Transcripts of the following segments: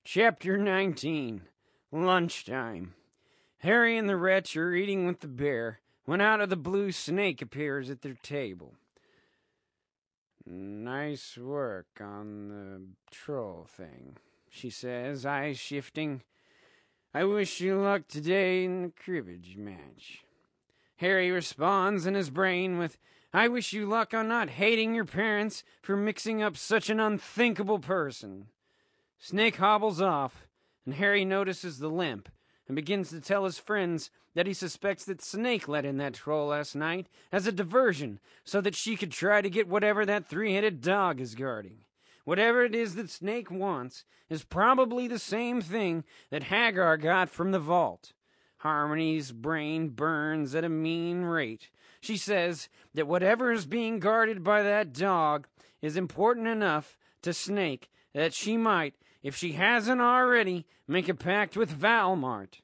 Chapter 19. Lunchtime. Harry and the wretch are eating with the bear when out of the blue Snake appears at their table. "Nice work on the troll thing," she says, eyes shifting. "I wish you luck today in the cribbage match." Harry responds in his brain with, "I wish you luck on not hating your parents for mixing up such an unthinkable person." Snake hobbles off, and Harry notices the limp and begins to tell his friends that he suspects that Snake let in that troll last night as a diversion so that she could try to get whatever that three-headed dog is guarding. Whatever it is that Snake wants is probably the same thing that Hagar got from the vault. Harmony's brain burns at a mean rate. She says that whatever is being guarded by that dog is important enough to Snake that she might, if she hasn't already, make a pact with Valmart.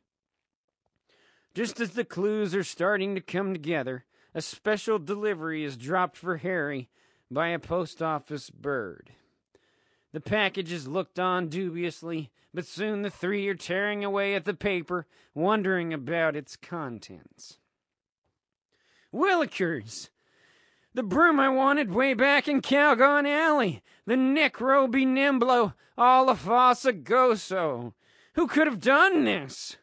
Just as the clues are starting to come together, a special delivery is dropped for Harry by a post office bird. The package is looked on dubiously, but soon the three are tearing away at the paper, wondering about its contents. Willikers! The broom I wanted way back in Calgon Alley! The Necrobi Nimblo Alafossa Goso! Who could have done this?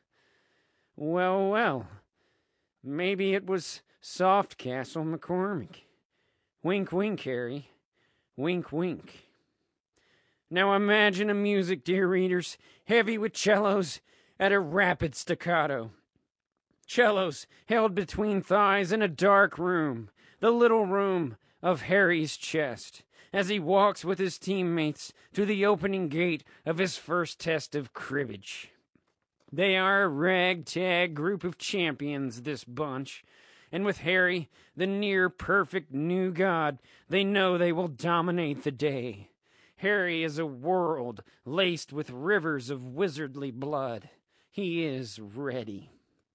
Well, maybe it was Softcastle McCormick. Wink, wink, Harry. Wink, wink. Now imagine a music, dear readers, heavy with cellos at a rapid staccato. Cellos held between thighs in a dark room, the little room of Harry's chest, as he walks with his teammates to the opening gate of his first test of cribbage. They are a ragtag group of champions, this bunch, and with Harry, the near-perfect new god, they know they will dominate the day. Harry is a world laced with rivers of wizardly blood. He is ready.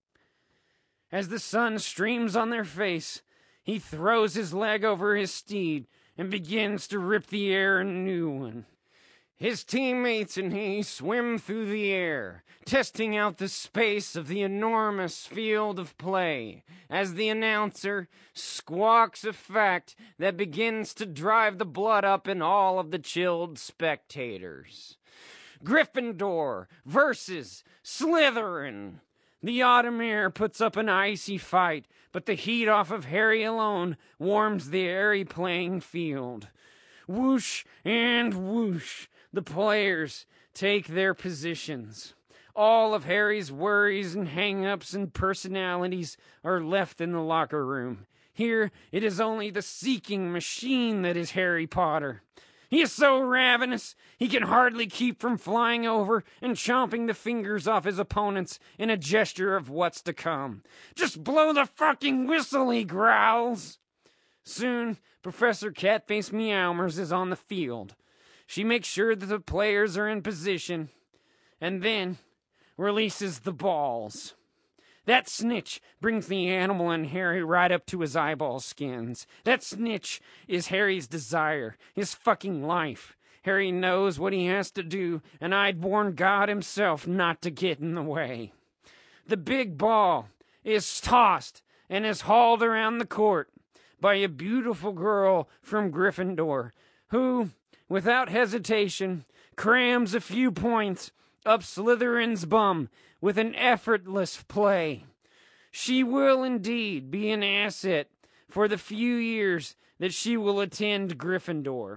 As the sun streams on their face, he throws his leg over his steed and begins to rip the air a new one. His teammates and he swim through the air, testing out the space of the enormous field of play, as the announcer squawks a fact that begins to drive the blood up in all of the chilled spectators. Gryffindor versus Slytherin. The autumn air puts up an icy fight, but the heat off of Harry alone warms the airy playing field. Whoosh and whoosh, the players take their positions. All of Harry's worries and hang-ups and personalities are left in the locker room. Here, it is only the seeking machine that is Harry Potter. He is so ravenous, he can hardly keep from flying over and chomping the fingers off his opponents in a gesture of what's to come. "Just blow the fucking whistle," he growls. Soon, Professor Catface Meowmers is on the field. She makes sure that the players are in position, and then releases the balls. That snitch brings the animal in Harry right up to his eyeball skins. That snitch is Harry's desire, his fucking life. Harry knows what he has to do, and I'd warn God himself not to get in the way. The big ball is tossed and is hauled around the court by a beautiful girl from Gryffindor, who, without hesitation, crams a few points up Slytherin's bum with an effortless play. She will indeed be an asset for the few years that she will attend Gryffindor.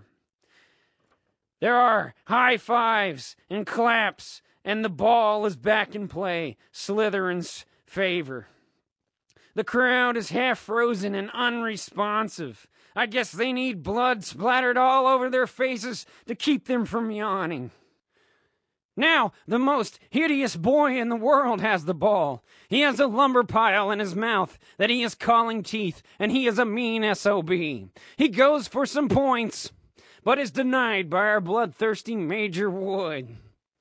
There are high fives and claps, and the ball is back in play, Slytherin's favor. The crowd is half frozen and unresponsive. I guess they need blood splattered all over their faces to keep them from yawning. Now, the most hideous boy in the world has the ball. He has a lumber pile in his mouth that he is calling teeth, and he is a mean SOB. He goes for some points, but is denied by our bloodthirsty Major Wood.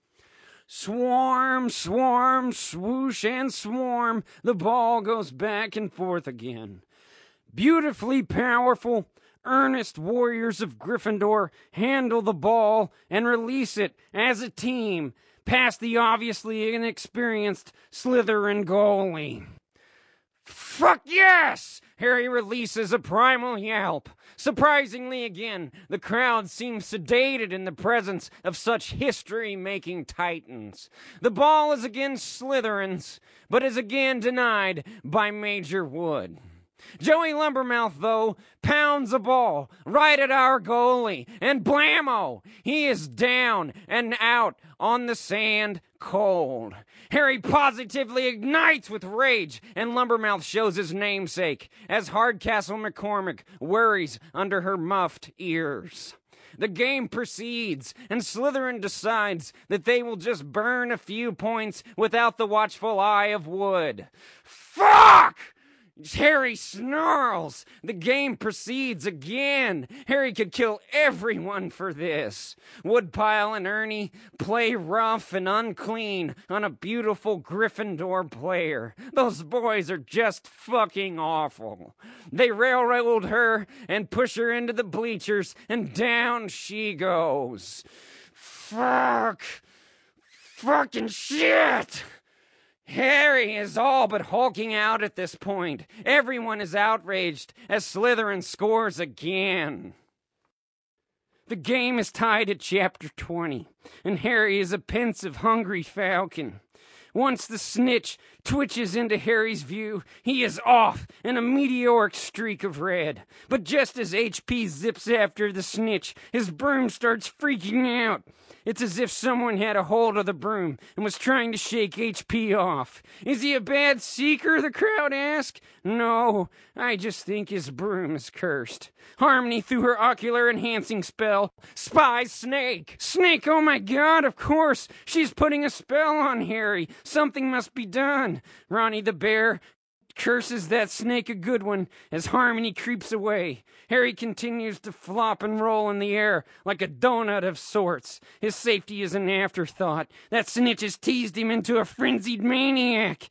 Swarm, swarm, swoosh and swarm, the ball goes back and forth again. Beautifully powerful, earnest warriors of Gryffindor handle the ball and release it as a team past the obviously inexperienced Slytherin goalie. Fuck yes! Harry releases a primal yelp. Surprisingly again, the crowd seems sedated in the presence of such history-making titans. The ball is again Slytherin's, but is again denied by Major Wood. Joey Lumbermouth, though, pounds a ball right at our goalie, and blammo! He is down and out on the sand cold. Harry positively ignites with rage, and Lumbermouth shows his namesake as Hardcastle McCormick worries under her muffed ears. The game proceeds, and Slytherin decides that they will just burn a few points without the watchful eye of Wood. Fuck! Harry snarls. The game proceeds again. Harry could kill everyone for this. Woodpile and Ernie play rough and unclean on a beautiful Gryffindor player. Those boys are just fucking awful. They railroad her and push her into the bleachers, and down she goes. Fuck. Fucking shit. Harry is all but hulking out at this point. Everyone is outraged as Slytherin scores again. The game is tied at chapter 20, and Harry is a pensive, hungry falcon. Once the snitch twitches into Harry's view, he is off in a meteoric streak of red. But just as HP zips after the snitch, his broom starts freaking out. It's as if someone had a hold of the broom and was trying to shake HP off. Is he a bad seeker, the crowd asked. No, I just think his broom is cursed. Harmony, through her ocular enhancing spell, spies Snake. Snake, oh my god, of course. She's putting a spell on Harry. Something must be done. Ronnie the Bear curses that snake a good one as Harmony creeps away. Harry continues to flop and roll in the air like a donut of sorts. His safety is an afterthought. That snitch has teased him into a frenzied maniac.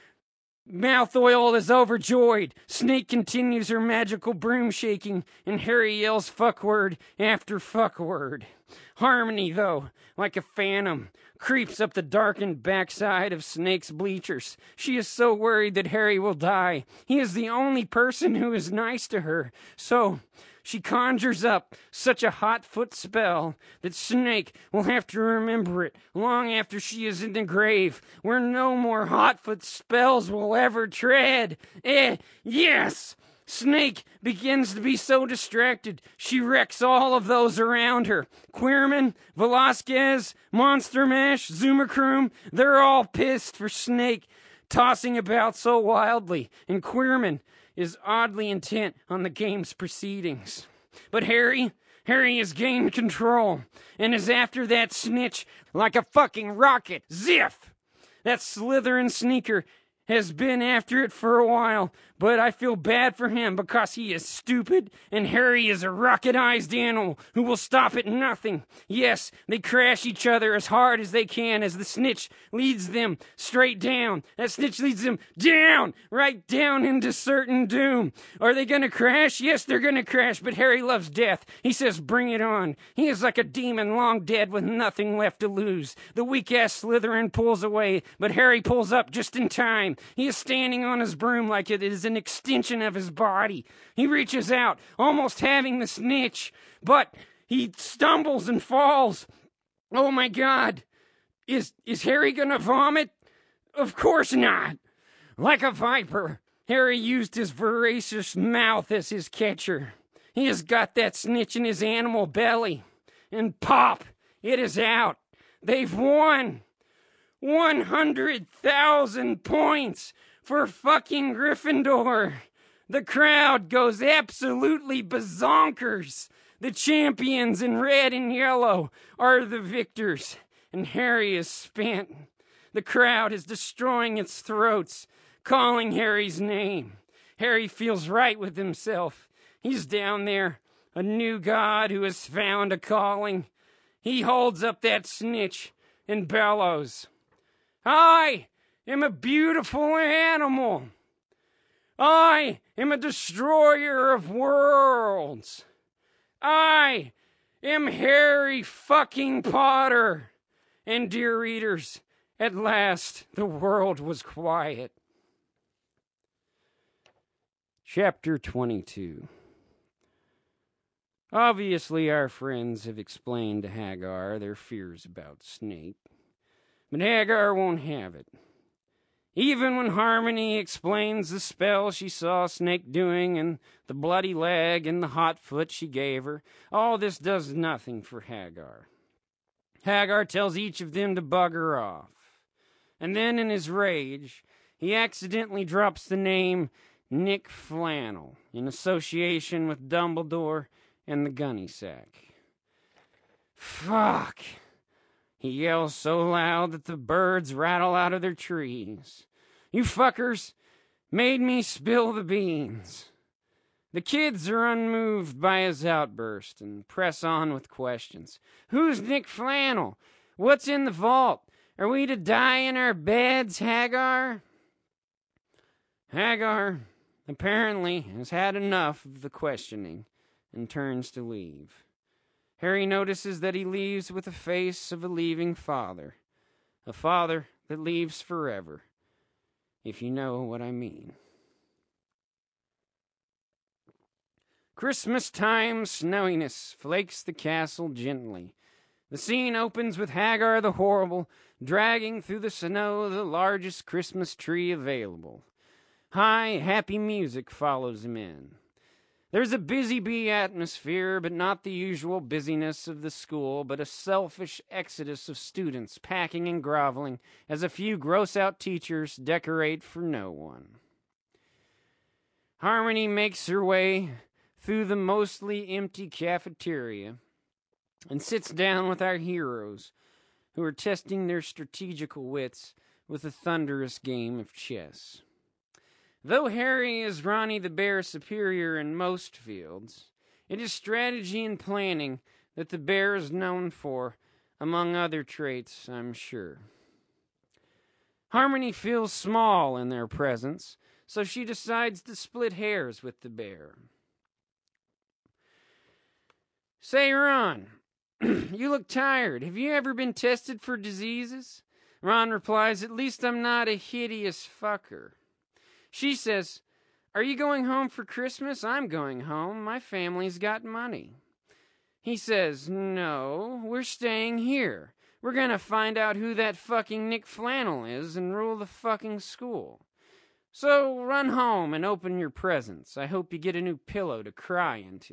Mouth Oil is overjoyed. Snake continues her magical broom shaking, and Harry yells fuck word after fuck word. Harmony, though, like a phantom, creeps up the darkened backside of Snake's bleachers. She is so worried that Harry will die. He is the only person who is nice to her. So she conjures up such a hot foot spell that Snake will have to remember it long after she is in the grave, where no more hot foot spells will ever tread. Yes! Snake begins to be so distracted, she wrecks all of those around her. Queerman, Velasquez, Monster Mash, Zoomercroom, they're all pissed for Snake tossing about so wildly, and Queerman is oddly intent on the game's proceedings. But Harry has gained control, and is after that snitch like a fucking rocket. Ziff! That Slytherin sneaker has been after it for a while, but I feel bad for him because he is stupid, and Harry is a rocket-ized animal who will stop at nothing. Yes, they crash each other as hard as they can as the snitch leads them straight down. That snitch leads them down, right down into certain doom. Are they gonna crash? Yes, they're gonna crash, but Harry loves death. He says, bring it on. He is like a demon long dead with nothing left to lose. The weak-ass Slytherin pulls away, but Harry pulls up just in time. He is standing on his broom like it is an extension of his body. He reaches out, almost having the snitch, but he stumbles and falls. Oh my god! Is Harry gonna vomit? Of course not! Like a viper, Harry used his voracious mouth as his catcher. He has got that snitch in his animal belly. And pop! It is out. They've won! 100,000 points for fucking Gryffindor. The crowd goes absolutely bazonkers. The champions in red and yellow are the victors, and Harry is spent. The crowd is destroying its throats, calling Harry's name. Harry feels right with himself. He's down there, a new god who has found a calling. He holds up that snitch and bellows, I am a beautiful animal. I am a destroyer of worlds. I am Harry fucking Potter. And dear readers, at last the world was quiet. Chapter 22. Obviously, our friends have explained to Hagar their fears about Snape, but Hagar won't have it. Even when Harmony explains the spell she saw Snape doing and the bloody leg and the hot foot she gave her, all this does nothing for Hagar. Hagar tells each of them to bugger off. And then in his rage, he accidentally drops the name Nick Flannel in association with Dumbledore and the gunny sack. Fuck! He yells so loud that the birds rattle out of their trees. You fuckers made me spill the beans. The kids are unmoved by his outburst and press on with questions. Who's Nick Flannel? What's in the vault? Are we to die in our beds, Hagar? Hagar apparently has had enough of the questioning and turns to leave. Harry notices that he leaves with the face of a leaving father. A father that leaves forever, if you know what I mean. Christmas time snowiness flakes the castle gently. The scene opens with Hagar the Horrible dragging through the snow the largest Christmas tree available. High, happy music follows him in. There's a busy bee atmosphere, but not the usual busyness of the school, but a selfish exodus of students packing and groveling as a few gross-out teachers decorate for no one. Harmony makes her way through the mostly empty cafeteria and sits down with our heroes, who are testing their strategical wits with a thunderous game of chess. Though Harry is Ronnie the Bear superior in most fields, it is strategy and planning that the Bear is known for, among other traits, I'm sure. Harmony feels small in their presence, so she decides to split hairs with the Bear. Say, Ron, you look tired. Have you ever been tested for diseases? Ron replies, at least I'm not a hideous fucker. She says, are you going home for Christmas? I'm going home. My family's got money. He says, no, we're staying here. We're gonna find out who that fucking Nick Flannel is and rule the fucking school. So run home and open your presents. I hope you get a new pillow to cry into.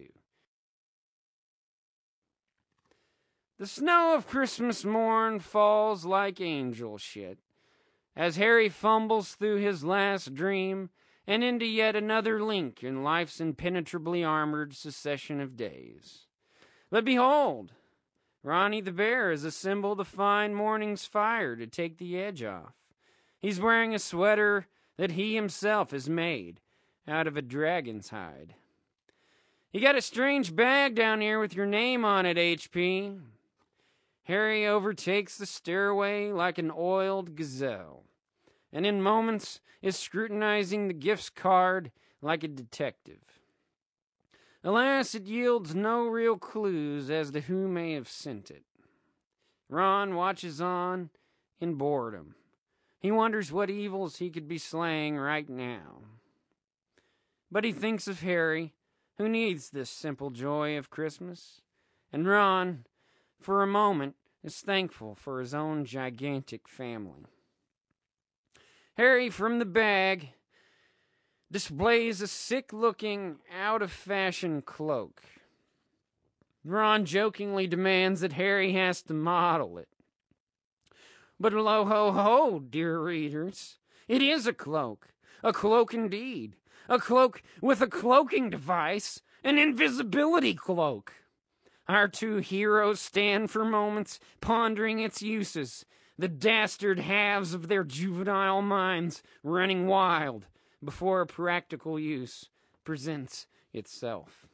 The snow of Christmas morn falls like angel shit as Harry fumbles through his last dream and into yet another link in life's impenetrably armored succession of days. But behold, Ronnie the Bear has assembled a fine morning's fire to take the edge off. He's wearing a sweater that he himself has made out of a dragon's hide. You got a strange bag down here with your name on it, HP. Harry overtakes the stairway like an oiled gazelle, and in moments is scrutinizing the gifts card like a detective. Alas, it yields no real clues as to who may have sent it. Ron watches on in boredom. He wonders what evils he could be slaying right now. But he thinks of Harry, who needs this simple joy of Christmas, and Ron, for a moment, is thankful for his own gigantic family. Harry, from the bag, displays a sick-looking, out-of-fashion cloak. Ron jokingly demands that Harry has to model it. But lo ho ho, dear readers, it is a cloak indeed, a cloak with a cloaking device, an invisibility cloak. Our two heroes stand for moments pondering its uses, the dastard halves of their juvenile minds running wild before a practical use presents itself.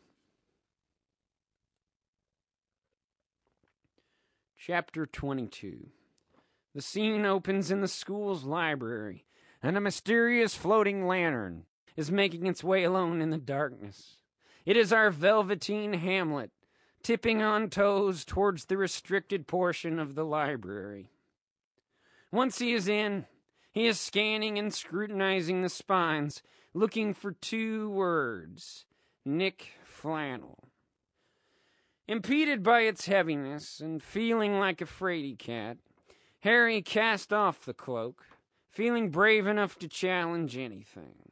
Chapter 22. The scene opens in the school's library, and a mysterious floating lantern is making its way alone in the darkness. It is our velveteen Hamlet, tipping on toes towards the restricted portion of the library. Once he is in, he is scanning and scrutinizing the spines, looking for 2 words: Nick Flannel. Impeded by its heaviness and feeling like a fraidy cat, Harry cast off the cloak, feeling brave enough to challenge anything.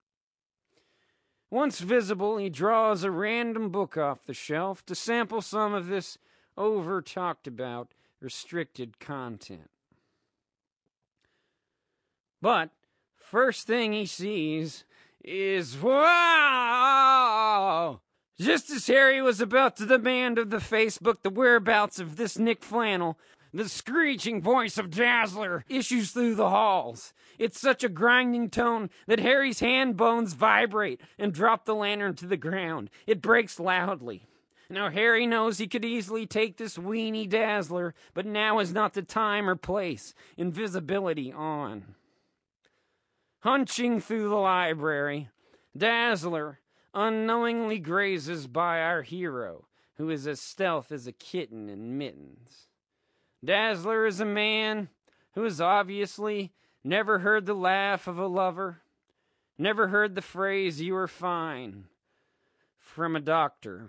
Once visible, he draws a random book off the shelf to sample some of this over-talked-about, restricted content. But first thing he sees is, wow! Just as Harry was about to demand of the Facebook the whereabouts of this Nick Flannel, the screeching voice of Dazzler issues through the halls. It's such a grinding tone that Harry's hand bones vibrate and drop the lantern to the ground. It breaks loudly. Now Harry knows he could easily take this weenie Dazzler, but now is not the time or place. Invisibility on. Hunching through the library, Dazzler unknowingly grazes by our hero, who is as stealth as a kitten in mittens. Dazzler is a man who has obviously never heard the laugh of a lover, never heard the phrase, "You are fine," from a doctor.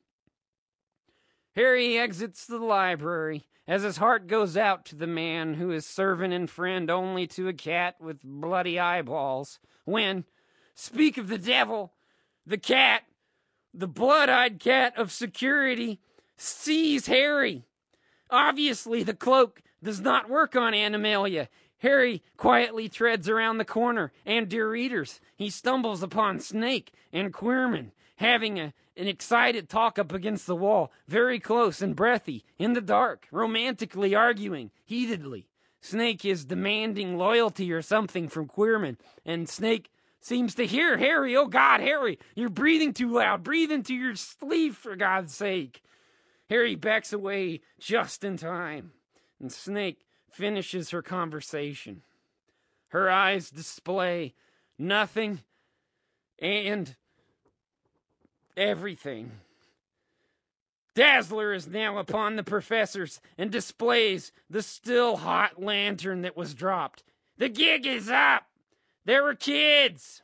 Harry exits the library as his heart goes out to the man who is servant and friend only to a cat with bloody eyeballs, when, speak of the devil, the cat, the blood-eyed cat of security, sees Harry. Obviously, the cloak does not work on Animalia. Harry quietly treads around the corner, and, dear readers, he stumbles upon Snake and Quirman, having an excited talk up against the wall, very close and breathy, in the dark, romantically arguing, heatedly. Snake is demanding loyalty or something from Quirman, and Snake seems to hear Harry. "Oh God, Harry, you're breathing too loud. Breathe into your sleeve, for God's sake." Harry backs away just in time, and Snake finishes her conversation. Her eyes display nothing and everything. Dazzler is now upon the professors and displays the still hot lantern that was dropped. The gig is up! There were kids!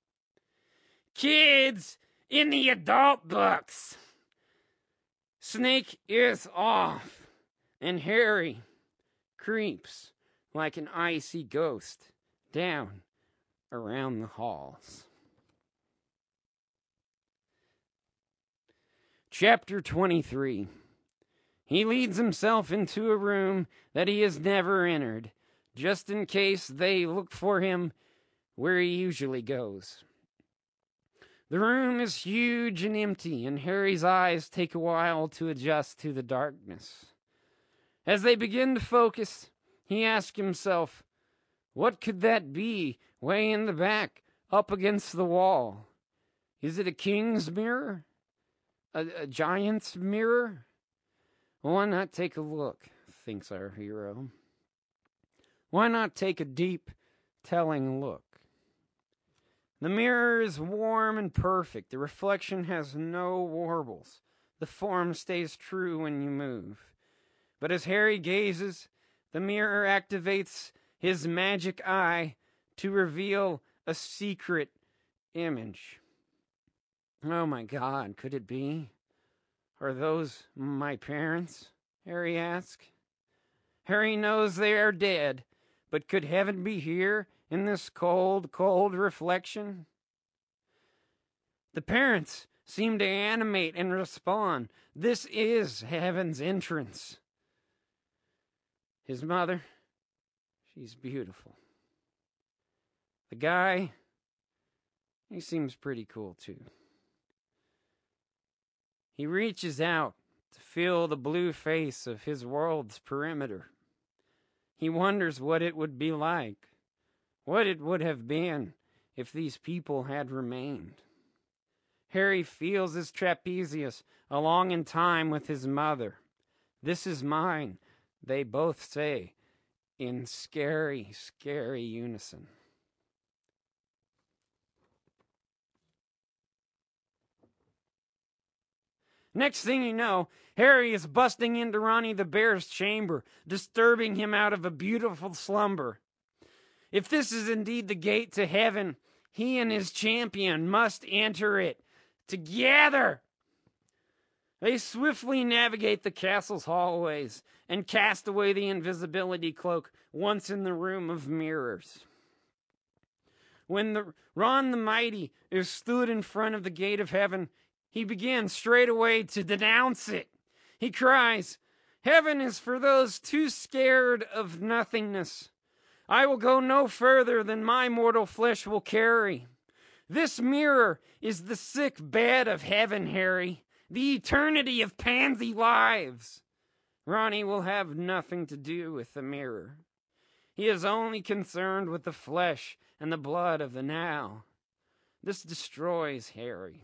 Kids in the adult books! Snake is off, and Harry creeps like an icy ghost down around the halls. Chapter 23. He leads himself into a room that he has never entered, just in case they look for him where he usually goes. The room is huge and empty, and Harry's eyes take a while to adjust to the darkness. As they begin to focus, he asks himself, what could that be way in the back, up against the wall? Is it a king's mirror? A giant's mirror? Why not take a look, thinks our hero. Why not take a deep, telling look? The mirror is warm and perfect. The reflection has no warbles. The form stays true when you move. But as Harry gazes, the mirror activates his magic eye to reveal a secret image. Oh my God, could it be? Are those my parents? Harry asks. Harry knows they are dead, but could heaven be here in this cold, cold reflection? The parents seem to animate and respond. This is heaven's entrance. His mother, she's beautiful. The guy, he seems pretty cool too. He reaches out to feel the blue face of his world's perimeter. He wonders what it would be like, what it would have been if these people had remained. Harry feels his trapezius along in time with his mother. This is mine, they both say, in scary, scary unison. Next thing you know, Harry is busting into Ronnie the Bear's chamber, disturbing him out of a beautiful slumber. If this is indeed the gate to heaven, he and his champion must enter it together. They swiftly navigate the castle's hallways and cast away the invisibility cloak once in the room of mirrors. When Ron the Mighty is stood in front of the gate of heaven, he begins straightway to denounce it. He cries, "Heaven is for those too scared of nothingness. I will go no further than my mortal flesh will carry. This mirror is the sick bed of heaven, Harry, the eternity of pansy lives." Ronnie will have nothing to do with the mirror. He is only concerned with the flesh and the blood of the now. This destroys Harry.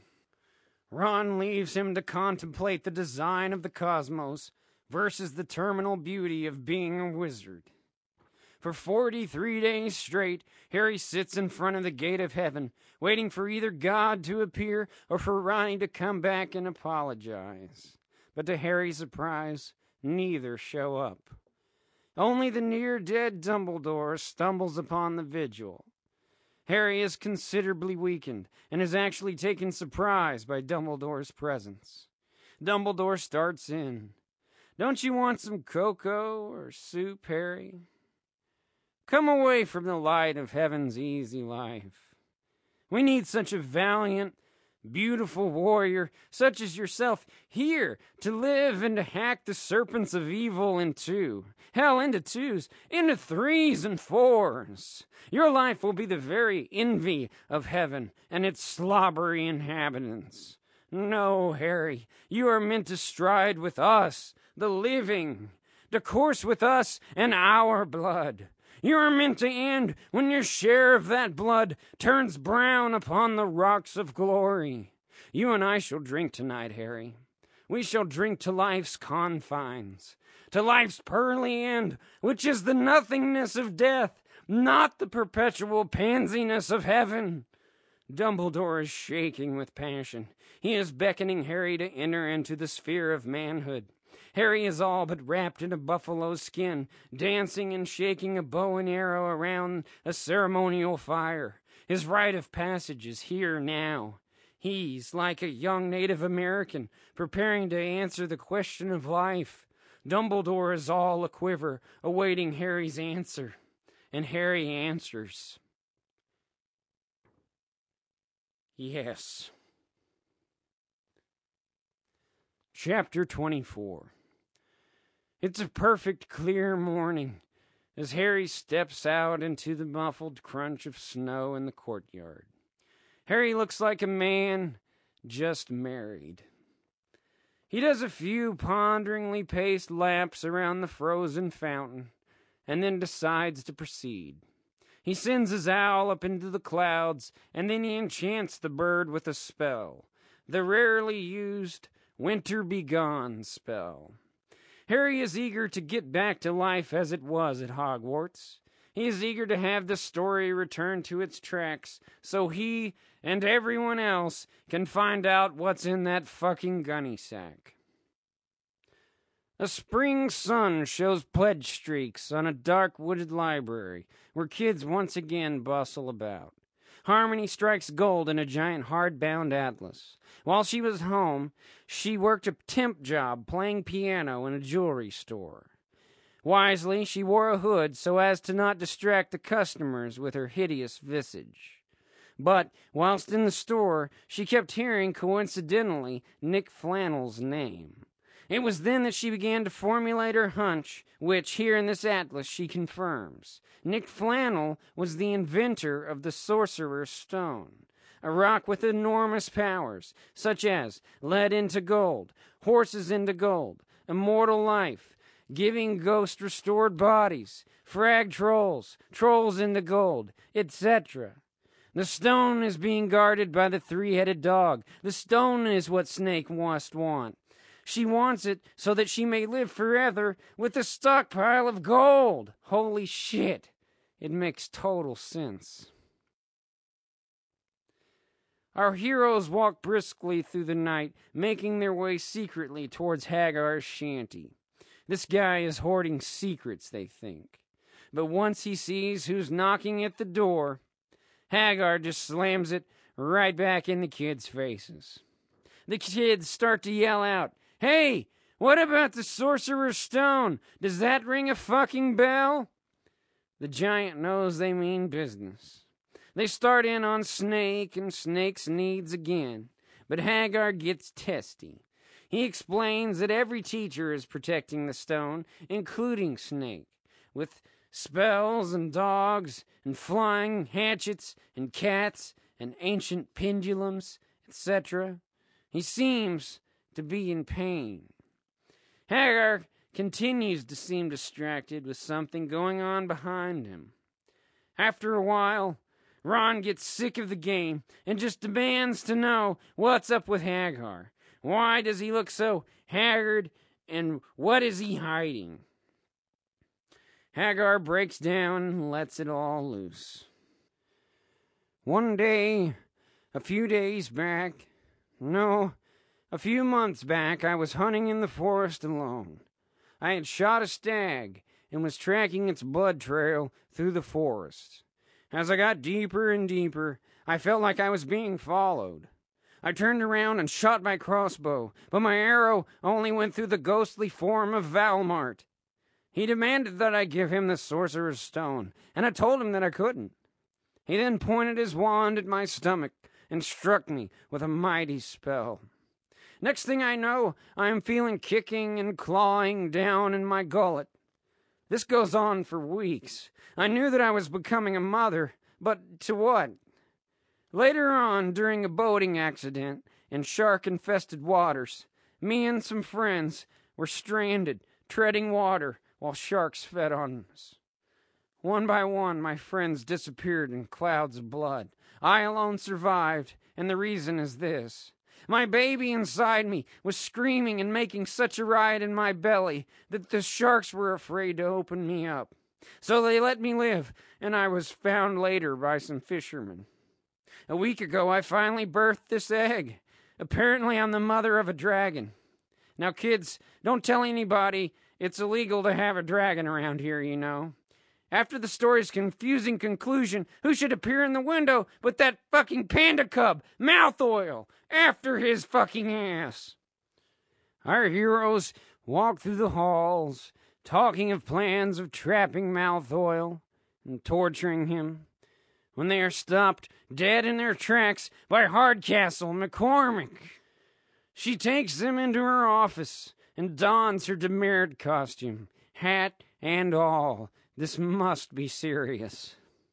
Ron leaves him to contemplate the design of the cosmos versus the terminal beauty of being a wizard. For 43 days straight, Harry sits in front of the gate of heaven, waiting for either God to appear or for Ronnie to come back and apologize. But to Harry's surprise, neither show up. Only the near-dead Dumbledore stumbles upon the vigil. Harry is considerably weakened and is actually taken surprise by Dumbledore's presence. Dumbledore starts in. "Don't you want some cocoa or soup, Harry? Come away from the light of heaven's easy life. We need such a valiant, beautiful warrior such as yourself here to live and to hack the serpents of evil in two. Hell, into twos, into threes and fours. Your life will be the very envy of heaven and its slobbery inhabitants. No, Harry, you are meant to stride with us, the living, to course with us and our blood. You are meant to end when your share of that blood turns brown upon the rocks of glory. You and I shall drink tonight, Harry. We shall drink to life's confines, to life's pearly end, which is the nothingness of death, not the perpetual pansiness of heaven." Dumbledore is shaking with passion. He is beckoning Harry to enter into the sphere of manhood. Harry is all but wrapped in a buffalo's skin, dancing and shaking a bow and arrow around a ceremonial fire. His rite of passage is here now. He's like a young Native American, preparing to answer the question of life. Dumbledore is all a-quiver, awaiting Harry's answer. And Harry answers, "Yes." Chapter 24. It's a perfect clear morning as Harry steps out into the muffled crunch of snow in the courtyard. Harry looks like a man just married. He does a few ponderingly paced laps around the frozen fountain and then decides to proceed. He sends his owl up into the clouds and then he enchants the bird with a spell, the rarely used Winter Begone spell. Harry is eager to get back to life as it was at Hogwarts. He is eager to have the story return to its tracks so he and everyone else can find out what's in that fucking gunny sack. A spring sun shows pledge streaks on a dark wooded library where kids once again bustle about. Harmony strikes gold in a giant hardbound atlas. While she was home, she worked a temp job playing piano in a jewelry store. Wisely, she wore a hood so as to not distract the customers with her hideous visage. But, whilst in the store, she kept hearing, coincidentally, Nick Flannel's name. It was then that she began to formulate her hunch, which, here in this atlas, she confirms. Nick Flannel was the inventor of the Sorcerer's Stone, a rock with enormous powers, such as lead into gold, horses into gold, immortal life, giving ghost restored bodies, frag trolls, trolls into gold, etc. The stone is being guarded by the three-headed dog. The stone is what Snake must want. She wants it so that she may live forever with a stockpile of gold. Holy shit. It makes total sense. Our heroes walk briskly through the night, making their way secretly towards Hagar's shanty. This guy is hoarding secrets, they think. But once he sees who's knocking at the door, Hagar just slams it right back in the kids' faces. The kids start to yell out, "Hey, what about the Sorcerer's Stone? Does that ring a fucking bell?" The giant knows they mean business. They start in on Snake and Snake's needs again, but Hagar gets testy. He explains that every teacher is protecting the stone, including Snake, with spells and dogs and flying hatchets and cats and ancient pendulums, etc. He seems to be in pain. Hagar continues to seem distracted with something going on behind him. After a while, Ron gets sick of the game and just demands to know what's up with Hagar. Why does he look so haggard, and what is he hiding? Hagar breaks down and lets it all loose. One day, a few months back, I was hunting in the forest alone. I had shot a stag and was tracking its blood trail through the forest. As I got deeper and deeper, I felt like I was being followed. I turned around and shot my crossbow, but my arrow only went through the ghostly form of Valmart. He demanded that I give him the Sorcerer's Stone, and I told him that I couldn't. He then pointed his wand at my stomach and struck me with a mighty spell. Next thing I know, I am feeling kicking and clawing down in my gullet. This goes on for weeks. I knew that I was becoming a mother, but to what? Later on, during a boating accident in shark-infested waters, me and some friends were stranded, treading water while sharks fed on us. One by one, my friends disappeared in clouds of blood. I alone survived, and the reason is this. My baby inside me was screaming and making such a riot in my belly that the sharks were afraid to open me up. So they let me live, and I was found later by some fishermen. A week ago, I finally birthed this egg. Apparently, I'm the mother of a dragon. Now, kids, don't tell anybody. It's illegal to have a dragon around here, you know. After the story's confusing conclusion, who should appear in the window but that fucking panda cub, Mouth Oil, after his fucking ass. Our heroes walk through the halls, talking of plans of trapping Mouth Oil and torturing him, when they are stopped dead in their tracks by Hardcastle McCormick. She takes them into her office and dons her demurred costume, hat and all. This must be serious.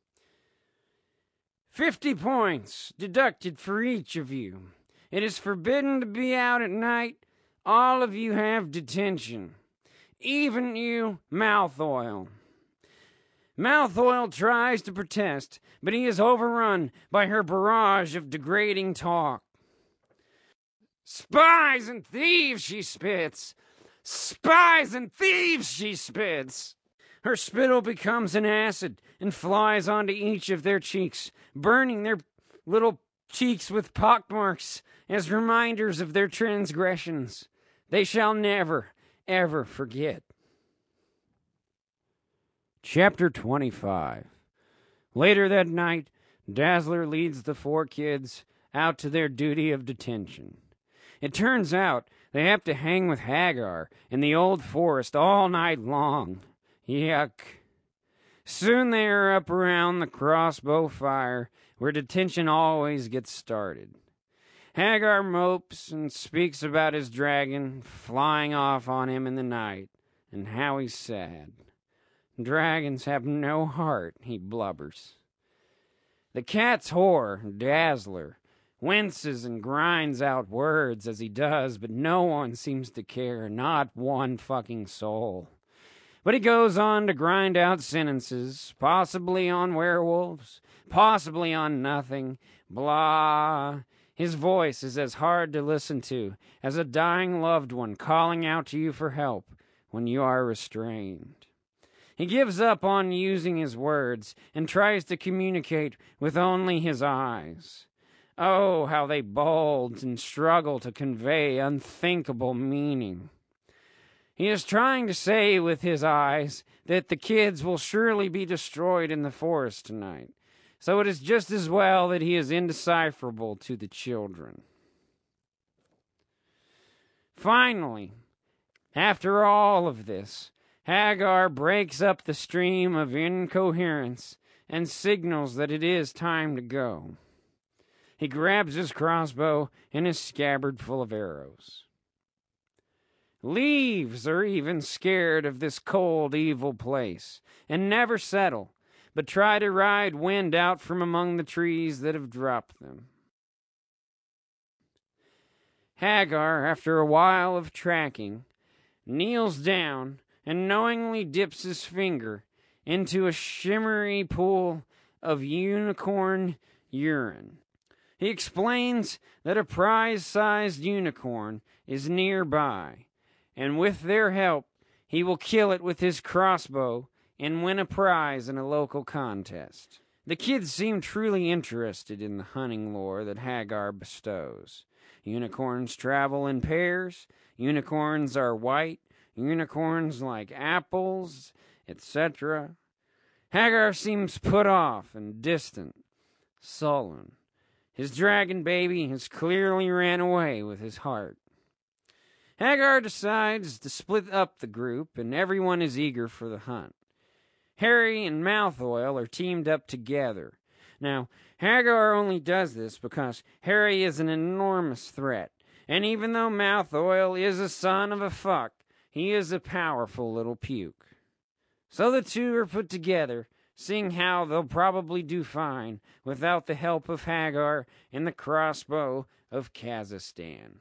50 points deducted for each of you. It is forbidden to be out at night. All of you have detention. Even you, Mouth Oil. Mouth Oil tries to protest, but he is overrun by her barrage of degrading talk. Spies and thieves, she spits. Spies and thieves, she spits. Her spittle becomes an acid and flies onto each of their cheeks, burning their little cheeks with pockmarks as reminders of their transgressions. They shall never, ever forget. Chapter 25. Later that night, Dazzler leads the 4 kids out to their duty of detention. It turns out they have to hang with Hagar in the old forest all night long. Yuck. Soon they are up around the crossbow fire, where detention always gets started. Hagar mopes and speaks about his dragon flying off on him in the night, and how he's sad. Dragons have no heart, he blubbers. The cat's whore, Dazzler, winces and grinds out words as he does, but no one seems to care, not one fucking soul. But he goes on to grind out sentences, possibly on werewolves, possibly on nothing, blah. His voice is as hard to listen to as a dying loved one calling out to you for help when you are restrained. He gives up on using his words and tries to communicate with only his eyes. Oh, how they bulge and struggle to convey unthinkable meaning. He is trying to say with his eyes that the kids will surely be destroyed in the forest tonight, so it is just as well that he is indecipherable to the children. Finally, after all of this, Hagar breaks up the stream of incoherence and signals that it is time to go. He grabs his crossbow and his scabbard full of arrows. Leaves are even scared of this cold, evil place, and never settle, but try to ride wind out from among the trees that have dropped them. Hagar, after a while of tracking, kneels down and knowingly dips his finger into a shimmery pool of unicorn urine. He explains that a prize-sized unicorn is nearby, and with their help, he will kill it with his crossbow and win a prize in a local contest. The kids seem truly interested in the hunting lore that Hagar bestows. Unicorns travel in pairs, unicorns are white, unicorns like apples, etc. Hagar seems put off and distant, sullen. His dragon baby has clearly ran away with his heart. Hagar decides to split up the group, and everyone is eager for the hunt. Harry and Mouth Oil are teamed up together. Now, Hagar only does this because Harry is an enormous threat, and even though Mouth Oil is a son of a fuck, he is a powerful little puke. So the two are put together, seeing how they'll probably do fine without the help of Hagar and the crossbow of Kazakhstan.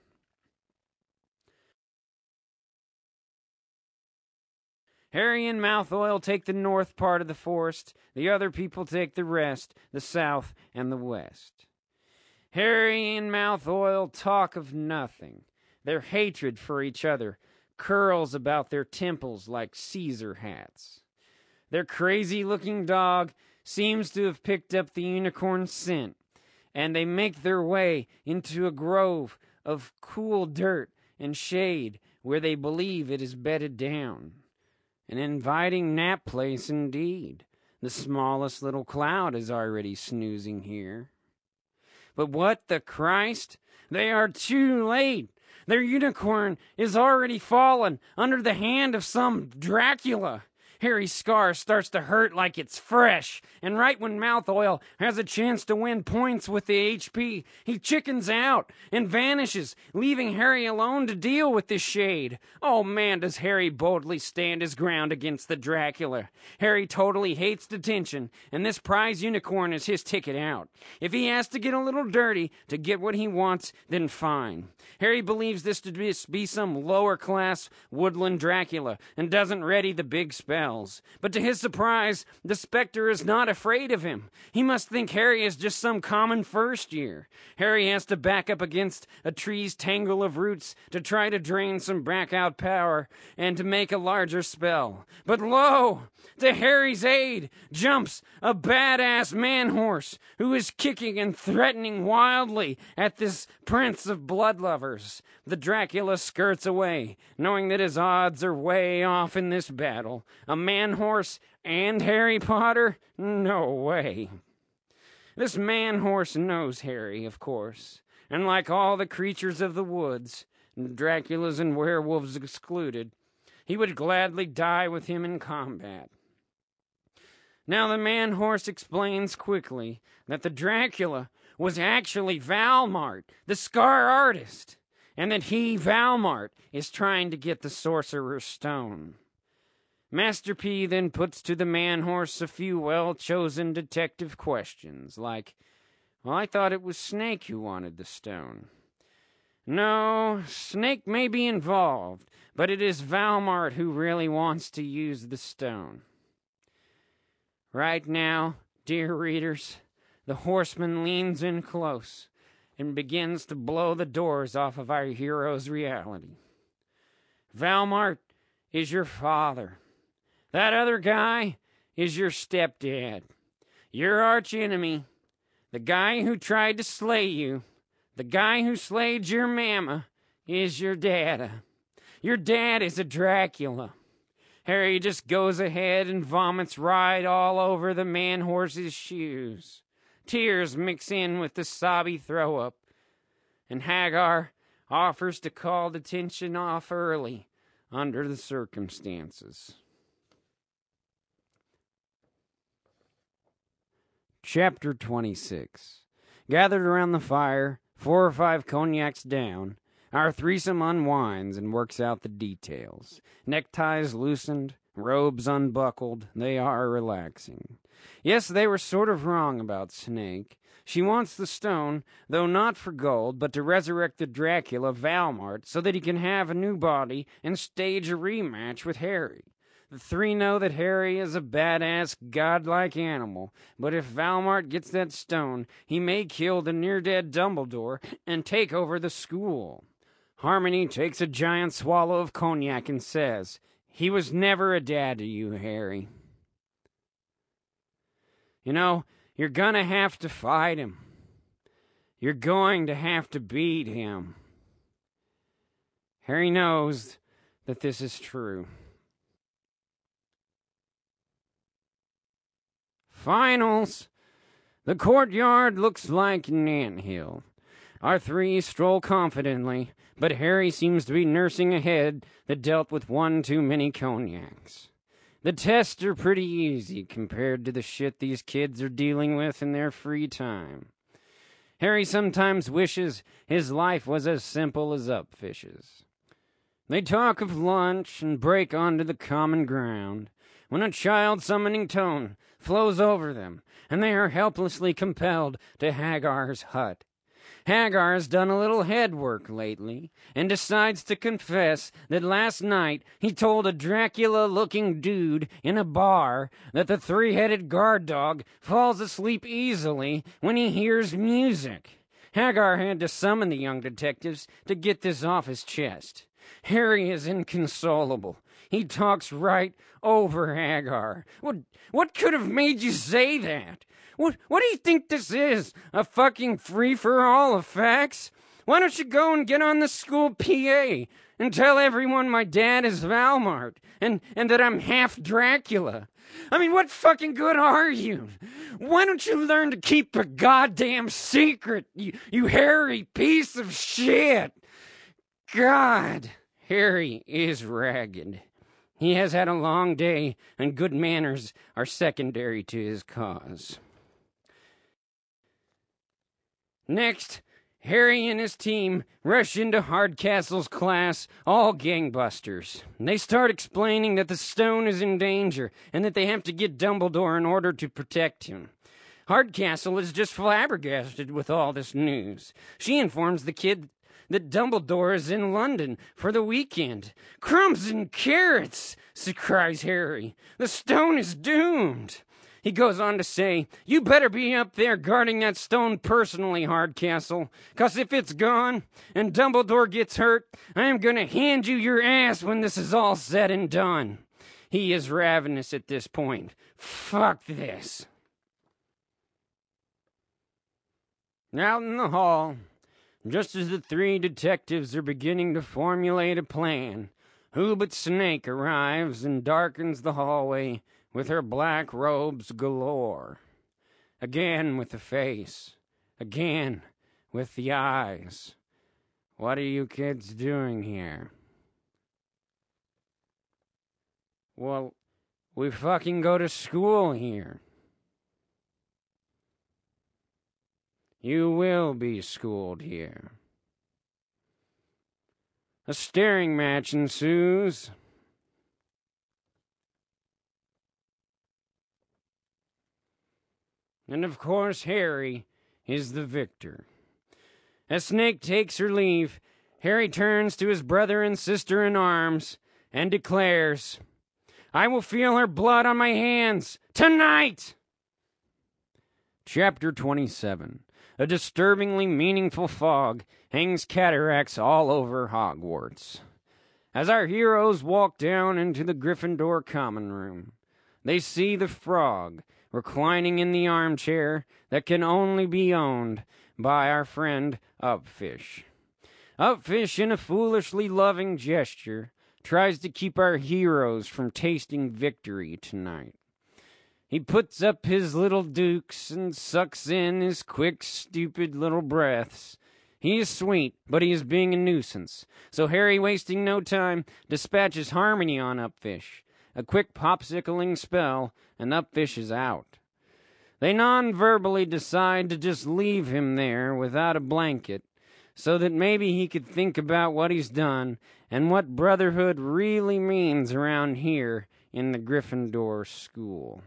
Harry and Mouth Oil take the north part of the forest, the other people take the rest, the south and the west. Harry and Mouth Oil talk of nothing. Their hatred for each other curls about their temples like Caesar hats. Their crazy-looking dog seems to have picked up the unicorn scent, and they make their way into a grove of cool dirt and shade where they believe it is bedded down. An inviting nap place indeed. The smallest little cloud is already snoozing here. But what the Christ? They are too late. Their unicorn is already fallen under the hand of some Dracula. Harry's scar starts to hurt like it's fresh, and right when Mouth Oil has a chance to win points with the HP, he chickens out and vanishes, leaving Harry alone to deal with this shade. Oh man, does Harry boldly stand his ground against the Dracula. Harry totally hates detention, and this prize unicorn is his ticket out. If he has to get a little dirty to get what he wants, then fine. Harry believes this to be some lower-class woodland Dracula, and doesn't ready the big spell. But to his surprise, the Spectre is not afraid of him. He must think Harry is just some common first year. Harry has to back up against a tree's tangle of roots to try to drain some back-out power and to make a larger spell. But lo! To Harry's aid jumps a badass man-horse who is kicking and threatening wildly at this prince of bloodlovers. The Dracula skirts away, knowing that his odds are way off in this battle. A man-horse and Harry Potter? No way. This man-horse knows Harry, of course, and like all the creatures of the woods, Draculas and werewolves excluded, he would gladly die with him in combat. Now the man-horse explains quickly that the Dracula was actually Valmart, the Scar Artist, and that he, Valmart, is trying to get the Sorcerer's Stone. Master P then puts to the man-horse a few well-chosen detective questions, like, well, I thought it was Snake who wanted the stone. No, Snake may be involved, but it is Valmart who really wants to use the stone. Right now, dear readers, the horseman leans in close and begins to blow the doors off of our hero's reality. Valmart is your father. That other guy is your stepdad. Your arch enemy, The guy who tried to slay you, the guy who slayed your mama, is your dad. Your dad is a Dracula. Harry just goes ahead and vomits right all over the man-horse's shoes. Tears mix in with the sobby throw-up, and Hagar offers to call detention off early under the circumstances. Chapter 26. Gathered around the fire, 4 or 5 cognacs down, our threesome unwinds and works out the details. Neckties loosened, robes unbuckled, they are relaxing. Yes, they were sort of wrong about Snake. She wants the stone, though not for gold, but to resurrect the Dracula Valmart so that he can have a new body and stage a rematch with Harry. The 3 know that Harry is a badass, godlike animal, but if Valmart gets that stone, he may kill the near-dead Dumbledore and take over the school. Harmony takes a giant swallow of cognac and says, "He was never a dad to you, Harry. You know, you're gonna have to fight him. You're going to have to beat him." Harry knows that this is true. Finals. The courtyard looks like an anthill. Our 3 stroll confidently, but Harry seems to be nursing a head that dealt with 1 too many cognacs. The tests are pretty easy compared to the shit these kids are dealing with in their free time. Harry sometimes wishes his life was as simple as Upfish's. They talk of lunch and break onto the common ground when a child-summoning tone flows over them, and they are helplessly compelled to Hagar's hut. Hagar has done a little head work lately, and decides to confess that last night he told a Dracula-looking dude in a bar that the 3-headed guard dog falls asleep easily when he hears music. Hagar had to summon the young detectives to get this off his chest. Harry is inconsolable. He talks right over Hagar. What could have made you say that? What do you think this is? A fucking free-for-all of facts? Why don't you go and get on the school PA and tell everyone my dad is Valmart and that I'm half Dracula? I mean, what fucking good are you? Why don't you learn to keep a goddamn secret, you hairy piece of shit? God, Harry is ragged. He has had a long day, and good manners are secondary to his cause. Next, Harry and his team rush into Hardcastle's class, all gangbusters. They start explaining that the stone is in danger, and that they have to get Dumbledore in order to protect him. Hardcastle is just flabbergasted with all this news. She informs the kid that Dumbledore is in London for the weekend. "Crumbs and carrots!" cries Harry. "The stone is doomed." He goes on to say, "You better be up there guarding that stone personally, Hardcastle, 'cause if it's gone and Dumbledore gets hurt, I am going to hand you your ass when this is all said and done." He is ravenous at this point. Fuck this. Out in the hall, just as the 3 detectives are beginning to formulate a plan, who but Snake arrives and darkens the hallway with her black robes galore. Again with the face. Again with the eyes. "What are you kids doing here?" "Well, we fucking go to school here." "You will be schooled here." A staring match ensues. And of course Harry is the victor. As Snake takes her leave, Harry turns to his brother and sister in arms and declares, "I will feel her blood on my hands tonight!" Chapter 27. A disturbingly meaningful fog hangs cataracts all over Hogwarts. As our heroes walk down into the Gryffindor common room, they see the frog reclining in the armchair that can only be owned by our friend Upfish. Upfish, in a foolishly loving gesture, tries to keep our heroes from tasting victory tonight. He puts up his little dukes and sucks in his quick, stupid little breaths. He is sweet, but he is being a nuisance. So Harry, wasting no time, dispatches Harmony on Upfish. A quick popsicling spell, and Upfish is out. They non-verbally decide to just leave him there without a blanket, so that maybe he could think about what he's done and what brotherhood really means around here in the Gryffindor school.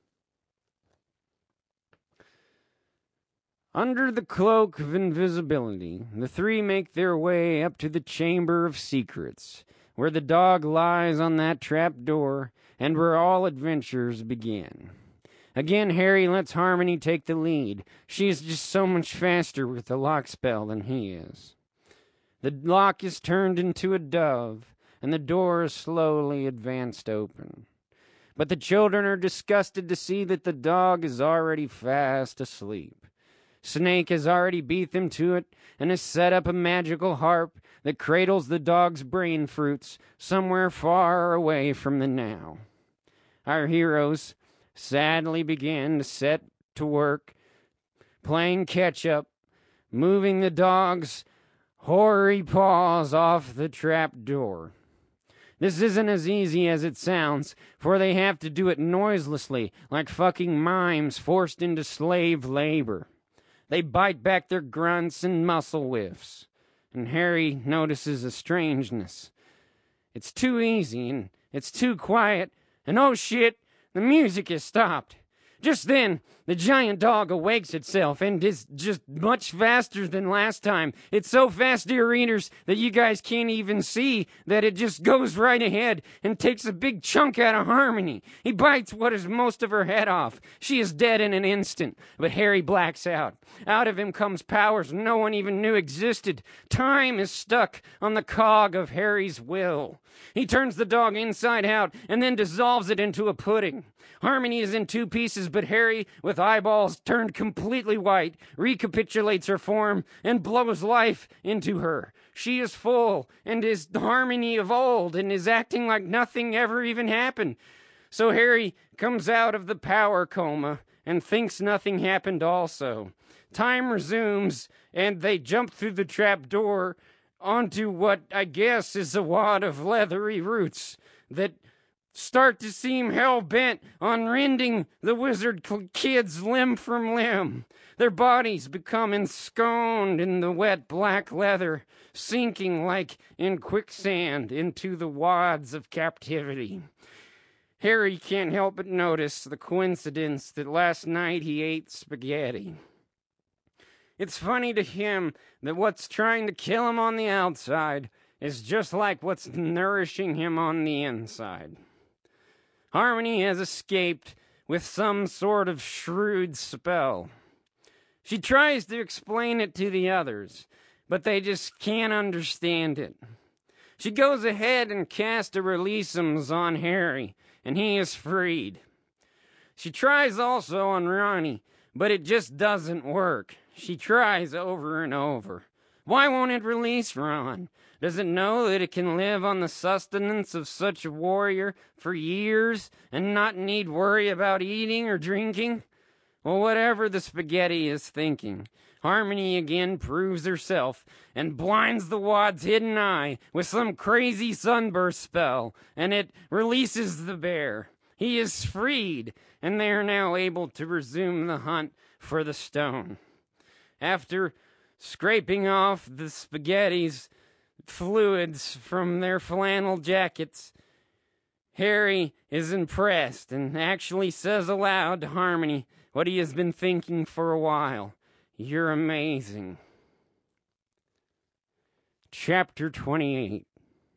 Under the cloak of invisibility, the three make their way up to the Chamber of Secrets, where the dog lies on that trap door, and where all adventures begin. Again, Harry lets Harmony take the lead. She is just so much faster with the lock spell than he is. The lock is turned into a dove, and the door is slowly advanced open. But the children are disgusted to see that the dog is already fast asleep. Snake has already beat them to it and has set up a magical harp that cradles the dog's brain fruits somewhere far away from the now. Our heroes sadly begin to set to work, playing catch-up, moving the dog's hoary paws off the trap door. This isn't as easy as it sounds, for they have to do it noiselessly, like fucking mimes forced into slave labor. They bite back their grunts and muscle whiffs, and Harry notices a strangeness. It's too easy, and it's too quiet, and oh shit, the music has stopped. Just then, the giant dog awakes itself and is just much faster than last time. It's so fast, dear readers, that you guys can't even see that it just goes right ahead and takes a big chunk out of Harmony. He bites what is most of her head off. She is dead in an instant, but Harry blacks out. Out of him comes powers no one even knew existed. Time is stuck on the cog of Harry's will. He turns the dog inside out and then dissolves it into a pudding. Harmony is in two pieces, but Harry, with eyeballs turned completely white, recapitulates her form and blows life into her. She is full and is the Harmony of old and is acting like nothing ever even happened. So Harry comes out of the power coma and thinks nothing happened also. Time resumes and they jump through the trap door onto what I guess is a wad of leathery roots that start to seem hell-bent on rending the wizard kids limb from limb. Their bodies become ensconced in the wet black leather, sinking like in quicksand into the wads of captivity. Harry can't help but notice the coincidence that last night he ate spaghetti. It's funny to him that what's trying to kill him on the outside is just like what's nourishing him on the inside. Harmony has escaped with some sort of shrewd spell. She tries to explain it to the others, but they just can't understand it. She goes ahead and casts a releaseums on Harry, and he is freed. She tries also on Ronnie, but it just doesn't work. She tries over and over. Why won't it release Ron? Does it know that it can live on the sustenance of such a warrior for years and not need worry about eating or drinking? Well, whatever the spaghetti is thinking, Harmony again proves herself and blinds the wad's hidden eye with some crazy sunburst spell, and it releases the bear. He is freed, and they are now able to resume the hunt for the stone. After scraping off the spaghetti's fluids from their flannel jackets, Harry is impressed and actually says aloud to Harmony what he has been thinking for a while. You're amazing. Chapter 28.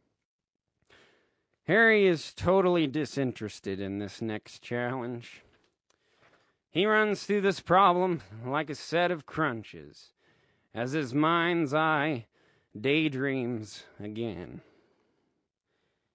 Harry is totally disinterested in this next challenge. He runs through this problem like a set of crunches, as his mind's eye daydreams again.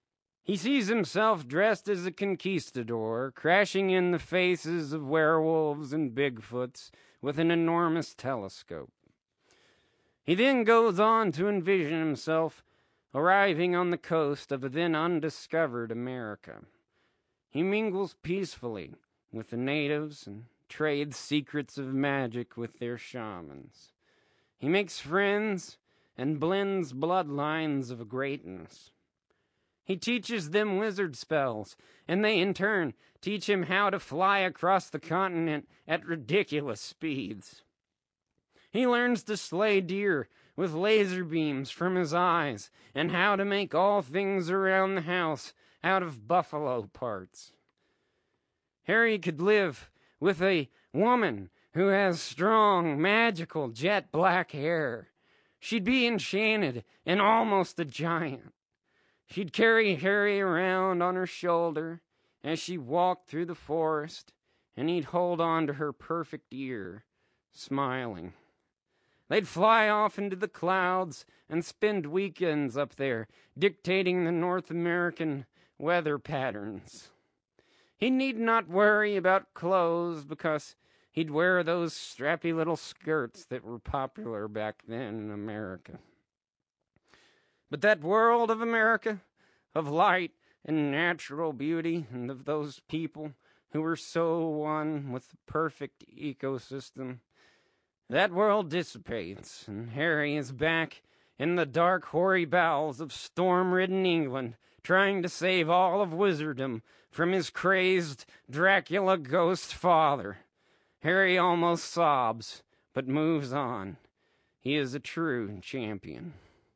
He sees himself dressed as a conquistador, crashing in the faces of werewolves and Bigfoots with an enormous telescope. He then goes on to envision himself arriving on the coast of a then undiscovered America. He mingles peacefully with the natives and trades secrets of magic with their shamans. He makes friends and blends bloodlines of greatness. He teaches them wizard spells, and they in turn teach him how to fly across the continent at ridiculous speeds. He learns to slay deer with laser beams from his eyes, and how to make all things around the house out of buffalo parts. Harry could live with a woman who has strong, magical, jet black hair. She'd be enchanted and almost a giant. She'd carry Harry around on her shoulder as she walked through the forest, and he'd hold on to her perfect ear, smiling. They'd fly off into the clouds and spend weekends up there, dictating the North American weather patterns. He need not worry about clothes because he'd wear those strappy little skirts that were popular back then in America. But that world of America, of light and natural beauty, and of those people who were so one with the perfect ecosystem, that world dissipates, and Harry is back in the dark, hoary bowels of storm-ridden England, trying to save all of wizardom from his crazed Dracula ghost father. Harry almost sobs, but moves on. He is a true champion.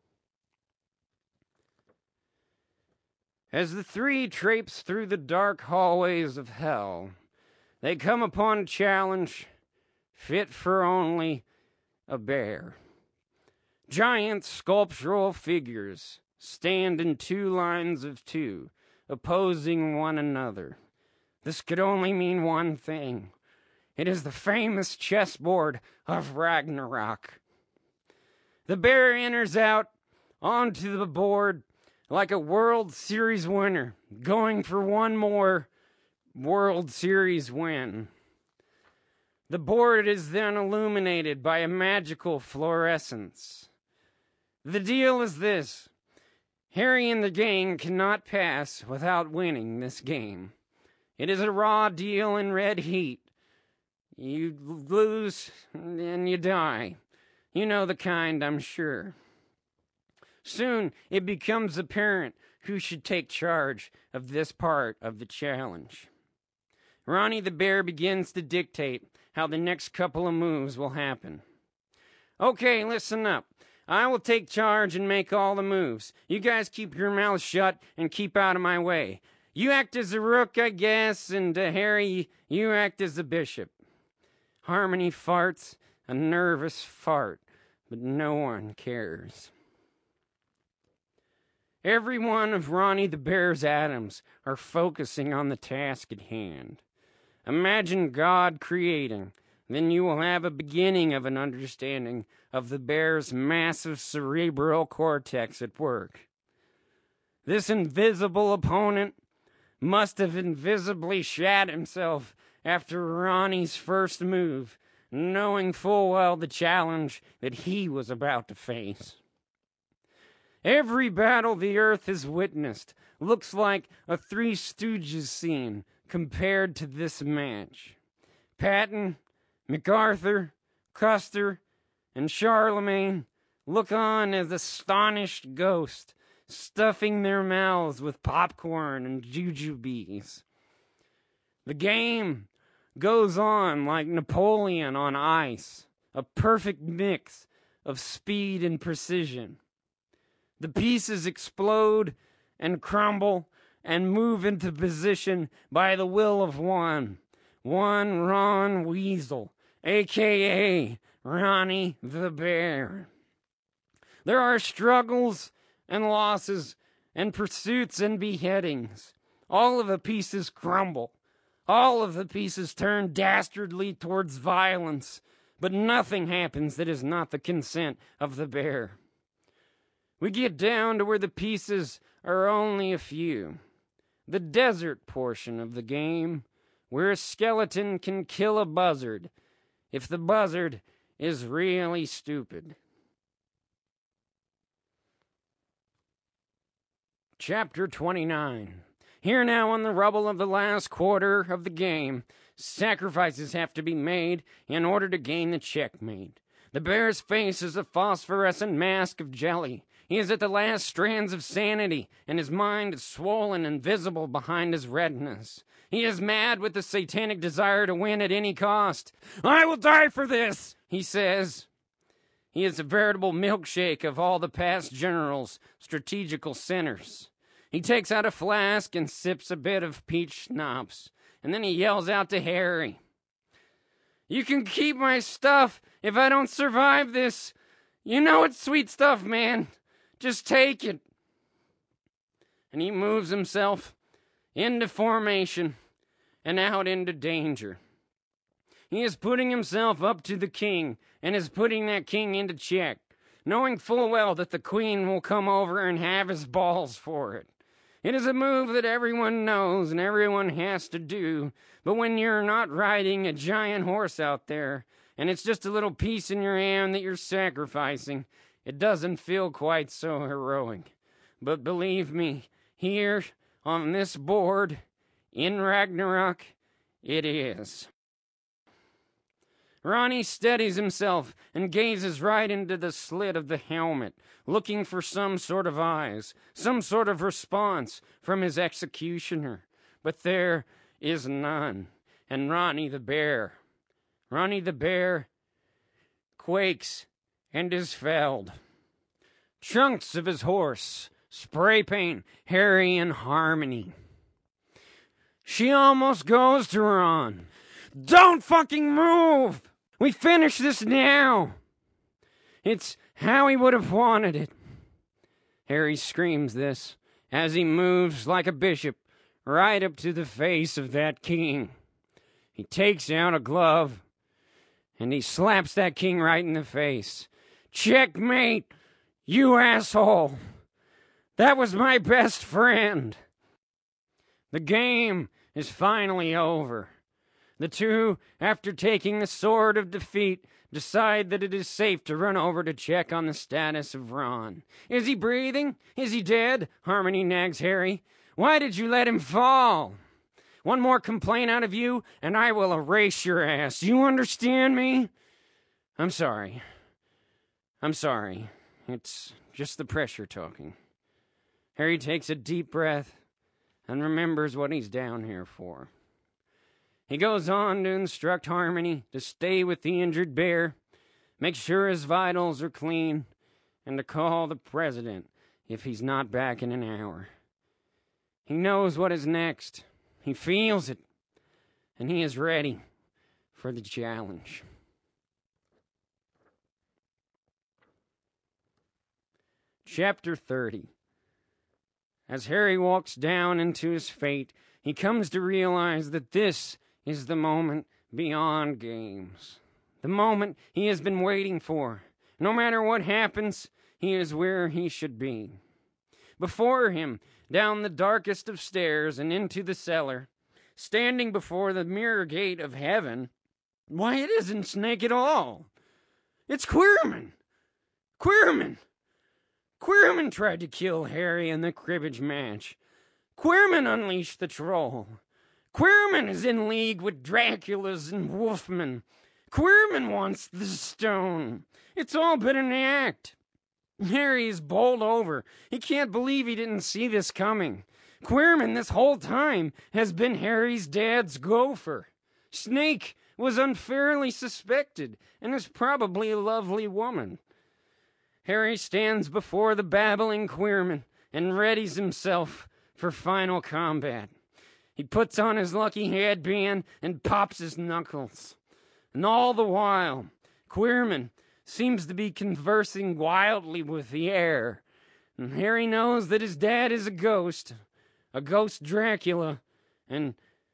As the three traipse through the dark hallways of hell, they come upon a challenge fit for only a bear. Giant sculptural figures stand in 2 lines of 2, opposing one another. This could only mean one thing. It is the famous chessboard of Ragnarok. The bear enters out onto the board like a World Series winner, going for one more World Series win. The board is then illuminated by a magical fluorescence. The deal is this: Harry and the gang cannot pass without winning this game. It is a raw deal in red heat. You lose and you die. You know the kind, I'm sure. Soon it becomes apparent who should take charge of this part of the challenge. Ronnie the Bear begins to dictate how the next couple of moves will happen. Okay, listen up. I will take charge and make all the moves. You guys keep your mouths shut and keep out of my way. You act as a rook, I guess, and Harry, you act as a bishop. Harmony farts a nervous fart, but no one cares. Every one of Ronnie the Bear's atoms are focusing on the task at hand. Imagine God creating, then you will have a beginning of an understanding of the bear's massive cerebral cortex at work. This invisible opponent must have invisibly shat himself after Ronnie's first move, knowing full well the challenge that he was about to face. Every battle the earth has witnessed looks like a Three Stooges scene compared to this match. Patton, MacArthur, Custer, and Charlemagne look on as astonished ghosts, stuffing their mouths with popcorn and jujubes. The game goes on like Napoleon on ice, a perfect mix of speed and precision. The pieces explode and crumble and move into position by the will of one Ron Weasel, a.k.a. Ronnie the Bear. There are struggles and losses and pursuits and beheadings. All of the pieces crumble. All of the pieces turn dastardly towards violence, but nothing happens that is not the consent of the bear. We get down to where the pieces are only a few. The desert portion of the game, where a skeleton can kill a buzzard if the buzzard is really stupid. Chapter 29. Here now on the rubble of the last quarter of the game, sacrifices have to be made in order to gain the checkmate. The bear's face is a phosphorescent mask of jelly. He is at the last strands of sanity, and his mind is swollen and visible behind his retinas. He is mad with the satanic desire to win at any cost. "I will die for this," he says. He is a veritable milkshake of all the past generals' strategical centers. He takes out a flask and sips a bit of peach schnapps, and then he yells out to Harry, "You can keep my stuff if I don't survive this. You know it's sweet stuff, man. Just take it." And he moves himself into formation and out into danger. He is putting himself up to the king and is putting that king into check, knowing full well that the queen will come over and have his balls for it. It is a move that everyone knows and everyone has to do, but when you're not riding a giant horse out there, and it's just a little piece in your hand that you're sacrificing, it doesn't feel quite so heroic. But believe me, here on this board, in Ragnarok, it is. Ronnie steadies himself and gazes right into the slit of the helmet, looking for some sort of eyes, some sort of response from his executioner. But there is none. And Ronnie the bear quakes and is felled. Chunks of his horse spray paint Harry and Harmony. She almost goes to Ron. "Don't fucking move! We finish this now!" It's how he would have wanted it. Harry screams this as he moves like a bishop right up to the face of that king. He takes out a glove and he slaps that king right in the face. "Checkmate, you asshole! That was my best friend!" The game is finally over. The two, after taking the sword of defeat, decide that it is safe to run over to check on the status of Ron. "Is he breathing? Is he dead?" Harmony nags Harry. "Why did you let him fall? One more complaint out of you, and I will erase your ass. You understand me?" I'm sorry. It's just the pressure talking." Harry takes a deep breath and remembers what he's down here for. He goes on to instruct Harmony to stay with the injured bear, make sure his vitals are clean, and to call the president if he's not back in an hour. He knows what is next. He feels it, and he is ready for the challenge. Chapter 30. As Harry walks down into his fate, he comes to realize that this is the moment beyond games. The moment he has been waiting for. No matter what happens, he is where he should be. Before him, down the darkest of stairs and into the cellar, standing before the mirror gate of heaven, why, it isn't Snake at all. It's Queerman. Queerman tried to kill Harry in the cribbage match. Queerman unleashed the troll. Queerman is in league with Draculas and Wolfmen. Queerman wants the stone. It's all been an act. Harry is bowled over. He can't believe he didn't see this coming. Queerman this whole time has been Harry's dad's gopher. Snake was unfairly suspected and is probably a lovely woman. Harry stands before the babbling Queerman and readies himself for final combat. He puts on his lucky headband and pops his knuckles. And all the while, Queerman seems to be conversing wildly with the air. And Harry knows that his dad is a ghost Dracula, and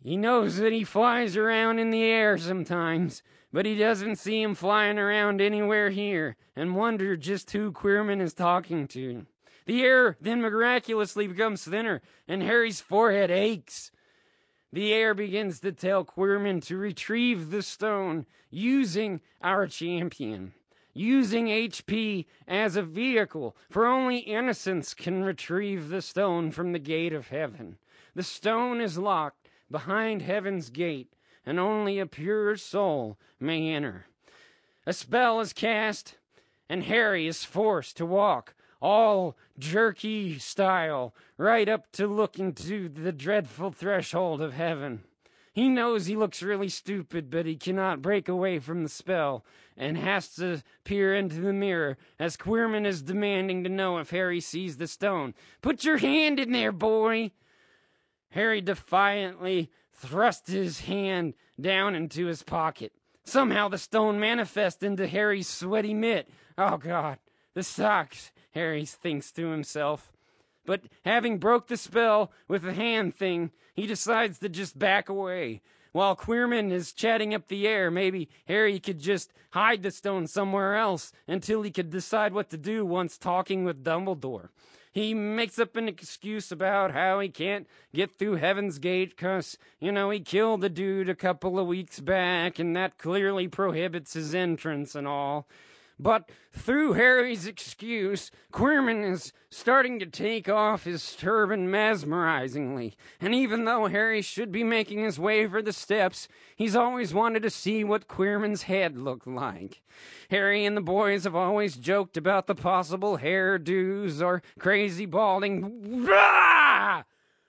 He knows that he flies around in the air sometimes, but he doesn't see him flying around anywhere here, and wonders just who Queerman is talking to. The air then miraculously becomes thinner, and Harry's forehead aches. The air begins to tell Queerman to retrieve the stone using our champion, using HP as a vehicle, for only innocence can retrieve the stone from the gate of heaven. The stone is locked behind heaven's gate, and only a pure soul may enter. A spell is cast, and Harry is forced to walk all jerky style right up to looking to the dreadful threshold of heaven. He knows he looks really stupid, but he cannot break away from the spell and has to peer into the mirror as Queerman is demanding to know if Harry sees the stone. "Put your hand in there, boy!" Harry defiantly thrust his hand down into his pocket. Somehow the stone manifests into Harry's sweaty mitt. Oh, God, this sucks, Harry thinks to himself. But having broke the spell with the hand thing, he decides to just back away. While Queerman is chatting up the air, maybe Harry could just hide the stone somewhere else until he could decide what to do once talking with Dumbledore. He makes up an excuse about how he can't get through Heaven's Gate because, he killed a dude a couple of weeks back and that clearly prohibits his entrance and all. But through Harry's excuse, Queerman is starting to take off his turban mesmerizingly. And even though Harry should be making his way for the steps, he's always wanted to see what Queerman's head looked like. Harry and the boys have always joked about the possible hairdos or crazy balding. Ah!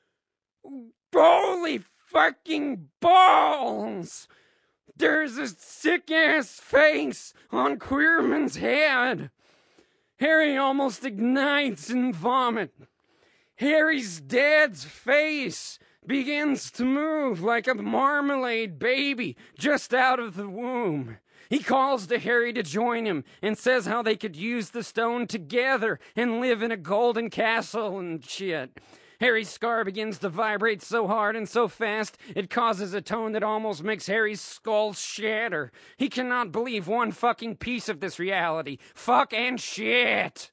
Holy fucking balls! There's a sick-ass face on Queerman's head. Harry almost ignites in vomit. Harry's dad's face begins to move like a marmalade baby just out of the womb. He calls to Harry to join him and says how they could use the stone together and live in a golden castle and shit. Harry's scar begins to vibrate so hard and so fast, it causes a tone that almost makes Harry's skull shatter. He cannot believe one fucking piece of this reality. Fuck and shit!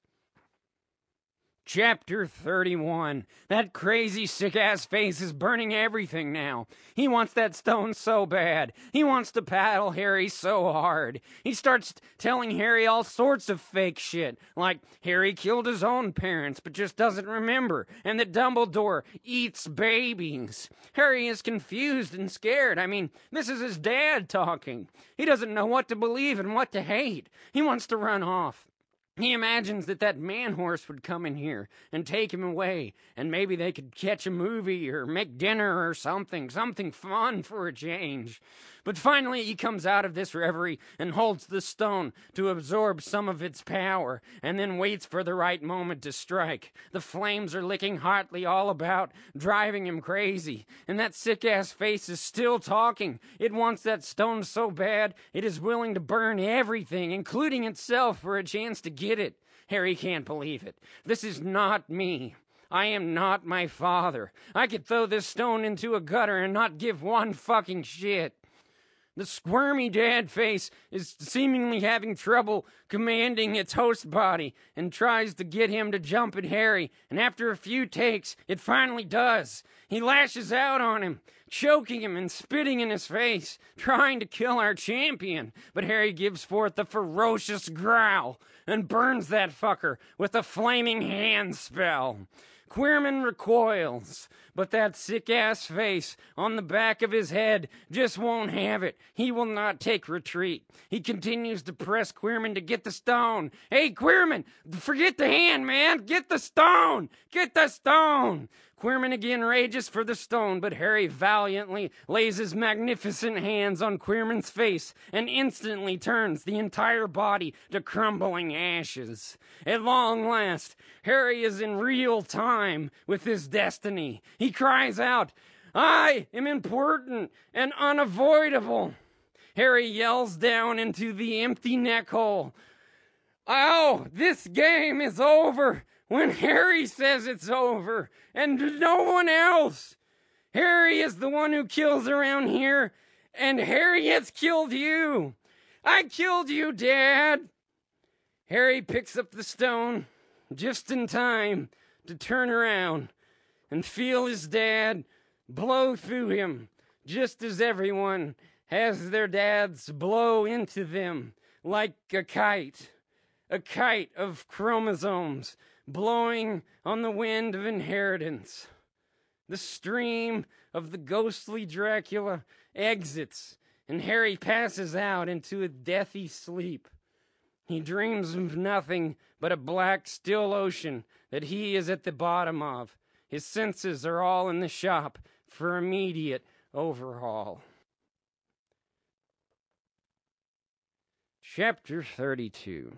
Chapter 31. That crazy sick-ass face is burning everything now. He wants that stone so bad. He wants to paddle Harry so hard. He starts telling Harry all sorts of fake shit, like Harry killed his own parents but just doesn't remember, and that Dumbledore eats babies. Harry is confused and scared. This is his dad talking. He doesn't know what to believe and what to hate. He wants to run off. He imagines that man horse would come in here and take him away, and maybe they could catch a movie or make dinner or something fun for a change. But finally he comes out of this reverie and holds the stone to absorb some of its power, and then waits for the right moment to strike. The flames are licking hotly all about, driving him crazy, and that sick-ass face is still talking. It wants that stone so bad, it is willing to burn everything, including itself, for a chance to get it. Harry can't believe it. This is not me. I am not my father. I could throw this stone into a gutter and not give one fucking shit. The squirmy dad face is seemingly having trouble commanding its host body and tries to get him to jump at Harry, and after a few takes, it finally does. He lashes out on him, choking him and spitting in his face, trying to kill our champion, but Harry gives forth a ferocious growl and burns that fucker with a flaming hand spell. Queerman recoils, but that sick-ass face on the back of his head just won't have it. He will not take retreat. He continues to press Queerman to get the stone. Hey, Queerman, forget the hand, man. Get the stone. Get the stone. Queerman again rages for the stone, but Harry valiantly lays his magnificent hands on Queerman's face and instantly turns the entire body to crumbling ashes. At long last, Harry is in real time with his destiny. He cries out, "I am important and unavoidable." Harry yells down into the empty neck hole. Oh, this game is over when Harry says it's over, and no one else. Harry is the one who kills around here, and Harry has killed you. I killed you, Dad. Harry picks up the stone just in time to turn around and feel his dad blow through him, just as everyone has their dads blow into them like a kite of chromosomes blowing on the wind of inheritance. The stream of the ghostly Dracula exits, and Harry passes out into a deathy sleep. He dreams of nothing but a black, still ocean that he is at the bottom of. His senses are all in the shop for immediate overhaul. Chapter 32.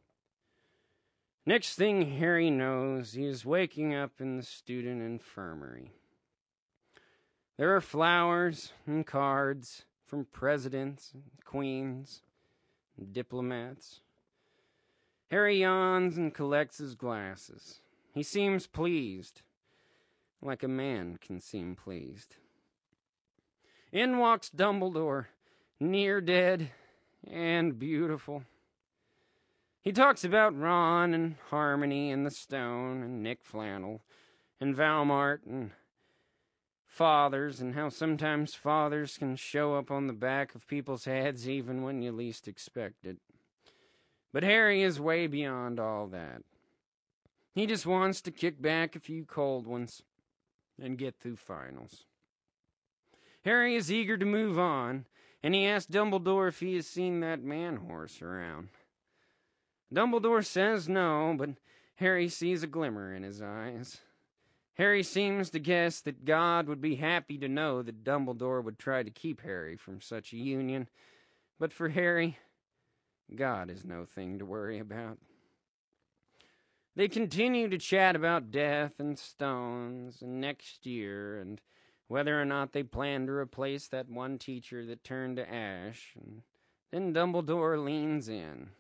Next thing Harry knows, he is waking up in the student infirmary. There are flowers and cards from presidents and queens and diplomats. Harry yawns and collects his glasses. He seems pleased, like a man can seem pleased. In walks Dumbledore, near dead and beautiful. He talks about Ron and Harmony and the Stone and Nick Flannel and Valmart and fathers, and how sometimes fathers can show up on the back of people's heads even when you least expect it. But Harry is way beyond all that. He just wants to kick back a few cold ones and get through finals. Harry is eager to move on, and he asks Dumbledore if he has seen that man-horse around. Dumbledore says no, but Harry sees a glimmer in his eyes. Harry seems to guess that God would be happy to know that Dumbledore would try to keep Harry from such a union, but for Harry, God is no thing to worry about. They continue to chat about death and stones and next year and whether or not they plan to replace that one teacher that turned to ash. And then Dumbledore leans in.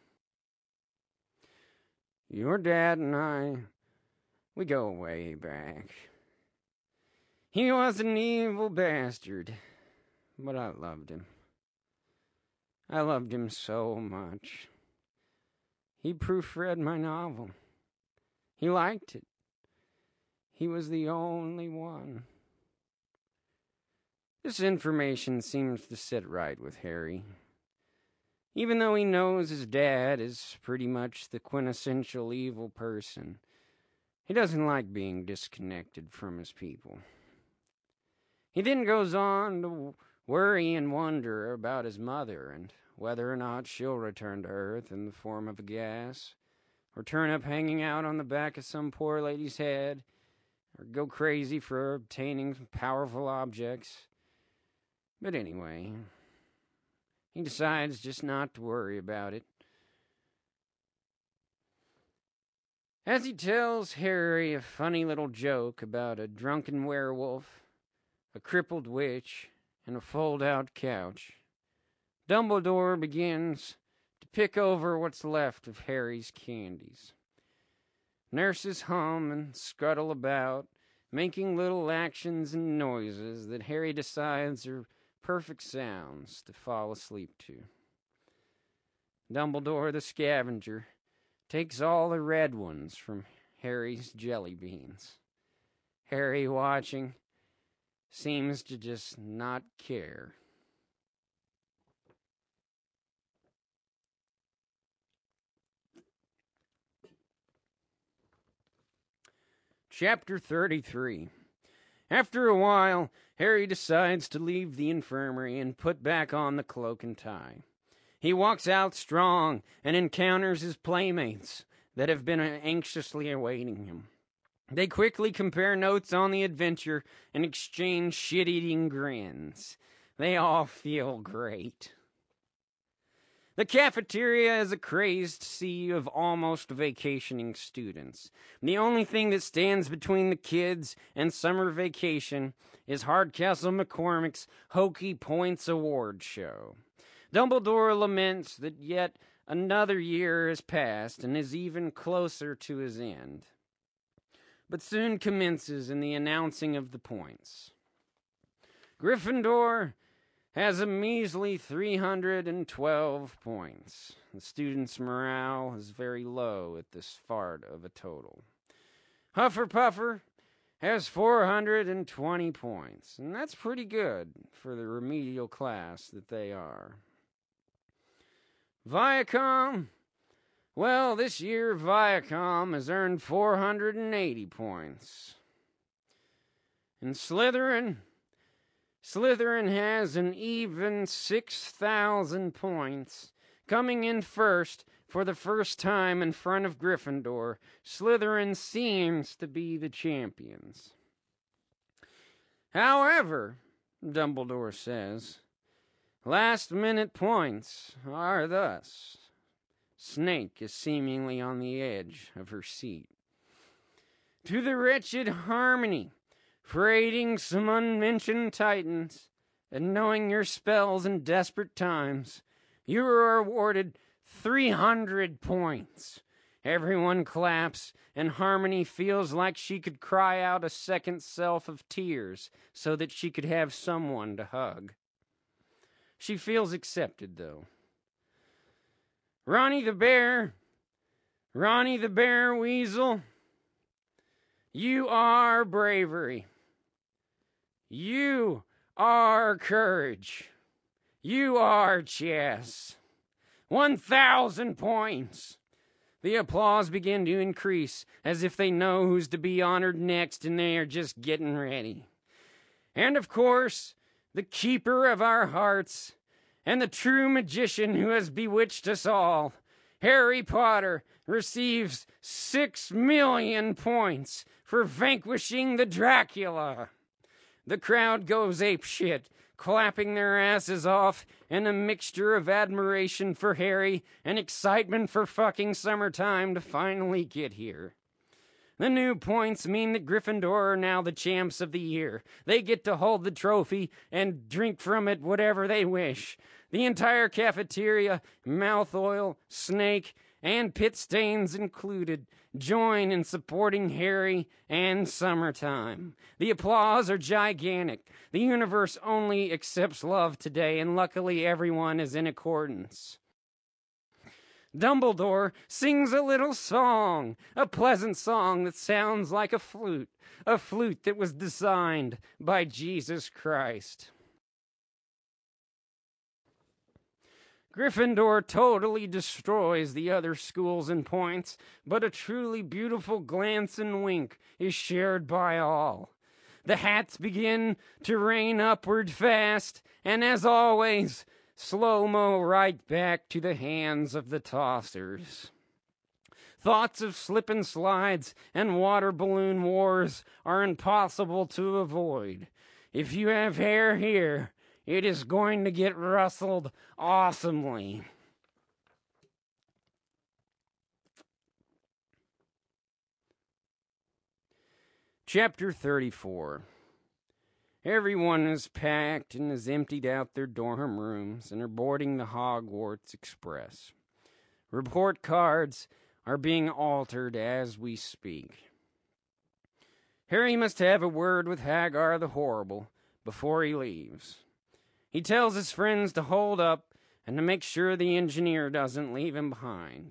Your dad and I, we go way back. He was an evil bastard, but I loved him. I loved him so much. He proofread my novel. He liked it. He was the only one. This information seems to sit right with Harry. Even though he knows his dad is pretty much the quintessential evil person, he doesn't like being disconnected from his people. He then goes on to worry and wonder about his mother and whether or not she'll return to Earth in the form of a gas, or turn up hanging out on the back of some poor lady's head, or go crazy for obtaining powerful objects. But anyway, he decides just not to worry about it. As he tells Harry a funny little joke about a drunken werewolf, a crippled witch, and a fold-out couch, Dumbledore begins to pick over what's left of Harry's candies. Nurses hum and scuttle about, making little actions and noises that Harry decides are perfect sounds to fall asleep to. Dumbledore the scavenger takes all the red ones from Harry's jelly beans. Harry, watching, seems to just not care. Chapter 33. After a while, Harry decides to leave the infirmary and put back on the cloak and tie. He walks out strong and encounters his playmates that have been anxiously awaiting him. They quickly compare notes on the adventure and exchange shit-eating grins. They all feel great. The cafeteria is a crazed sea of almost vacationing students. The only thing that stands between the kids and summer vacation is Hardcastle McCormick's Hokey Points Award show. Dumbledore laments that yet another year has passed and is even closer to his end, but soon commences in the announcing of the points. Gryffindor has a measly 312 points. The students' morale is very low at this fart of a total. Hufflepuffer has 420 points, and that's pretty good for the remedial class that they are. Viacom, well, this year Viacom has earned 480 points. And Slytherin has an even 6,000 points, coming in first for the first time in front of Gryffindor. Slytherin seems to be the champions. However, Dumbledore says, last-minute points are thus. Snake is seemingly on the edge of her seat. To the wretched Harmony, for aiding some unmentioned titans, and knowing your spells in desperate times, you are awarded 300 points. Everyone claps, and Harmony feels like she could cry out a second self of tears so that she could have someone to hug. She feels accepted, though. Ronnie the Bear Weasel, you are bravery. You are courage. You are chess. 1,000 points. The applause began to increase, as if they know who's to be honored next and they are just getting ready. And of course, the keeper of our hearts and the true magician who has bewitched us all, Harry Potter, receives 6 million points for vanquishing the Dracula. The crowd goes apeshit, clapping their asses off in a mixture of admiration for Harry and excitement for fucking summertime to finally get here. The new points mean that Gryffindor are now the champs of the year. They get to hold the trophy and drink from it whatever they wish. The entire cafeteria, Malfoy, Snake, and Pitstains included, join in supporting Harry and summertime. The applause are gigantic. The universe only accepts love today, and luckily everyone is in accordance. Dumbledore sings a little song, a pleasant song that sounds like a flute that was designed by Jesus Christ. Gryffindor totally destroys the other schools in points, but a truly beautiful glance and wink is shared by all. The hats begin to rain upward fast, and as always, slow-mo right back to the hands of the tossers. Thoughts of slip and slides and water balloon wars are impossible to avoid. If you have hair here, it is going to get rustled awesomely. Chapter 34. Everyone is packed and has emptied out their dorm rooms and are boarding the Hogwarts Express. Report cards are being altered as we speak. Harry must have a word with Hagar the Horrible before he leaves. He tells his friends to hold up and to make sure the engineer doesn't leave him behind.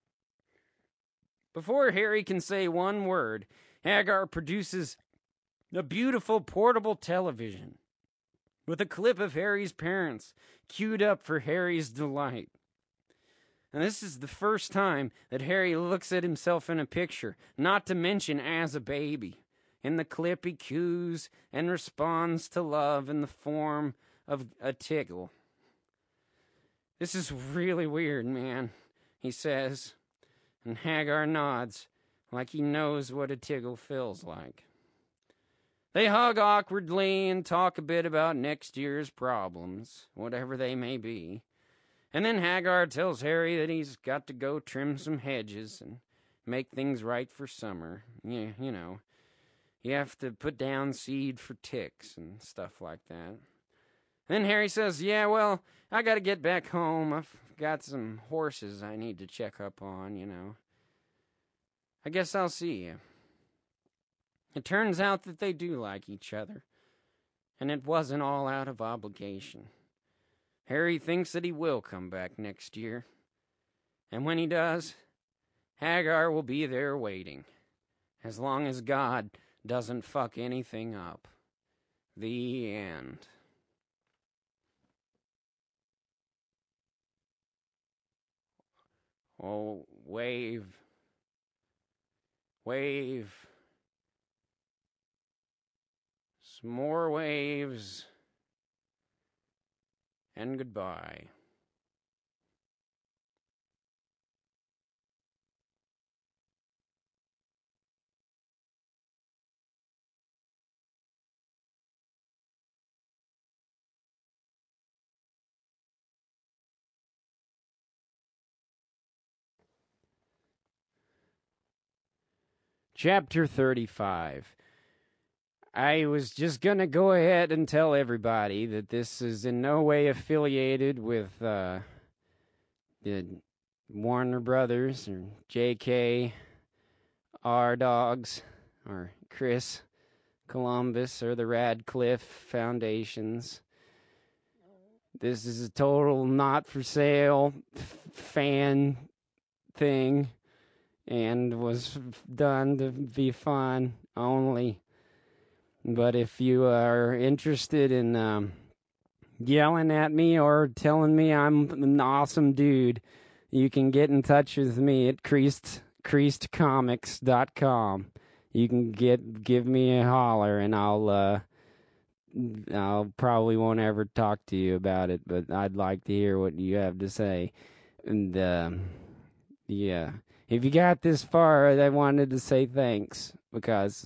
Before Harry can say one word, Hagar produces a beautiful portable television with a clip of Harry's parents queued up for Harry's delight. And this is the first time that Harry looks at himself in a picture, not to mention as a baby. In the clip, he coos and responds to love in the form of a tickle. This is really weird, man, he says, and Hagar nods like he knows what a tickle feels like. They hug awkwardly and talk a bit about next year's problems, whatever they may be. And then Hagar tells Harry that he's got to go trim some hedges and make things right for summer. You know, you have to put down seed for ticks and stuff like that. Then Harry says, yeah, well, I got to get back home. I've got some horses I need to check up on, you know. I guess I'll see you. It turns out that they do like each other. And it wasn't all out of obligation. Harry thinks that he will come back next year. And when he does, Hagar will be there waiting. As long as God doesn't fuck anything up. The end. Oh, wave. Wave. Some more waves. And goodbye. Chapter 35. I was just going to go ahead and tell everybody that this is in no way affiliated with the Warner Brothers or J.K. R. Dogs or Chris Columbus or the Radcliffe Foundations. This is a total not for sale fan thing and was done to be fun only. But if you are interested in yelling at me or telling me I'm an awesome dude, you can get in touch with me at creasedcomics.com. You can give me a holler, and I'll probably won't ever talk to you about it, but I'd like to hear what you have to say. And yeah, if you got this far, I wanted to say thanks because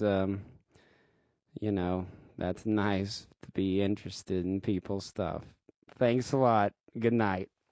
that's nice to be interested in people's stuff. Thanks a lot. Good night.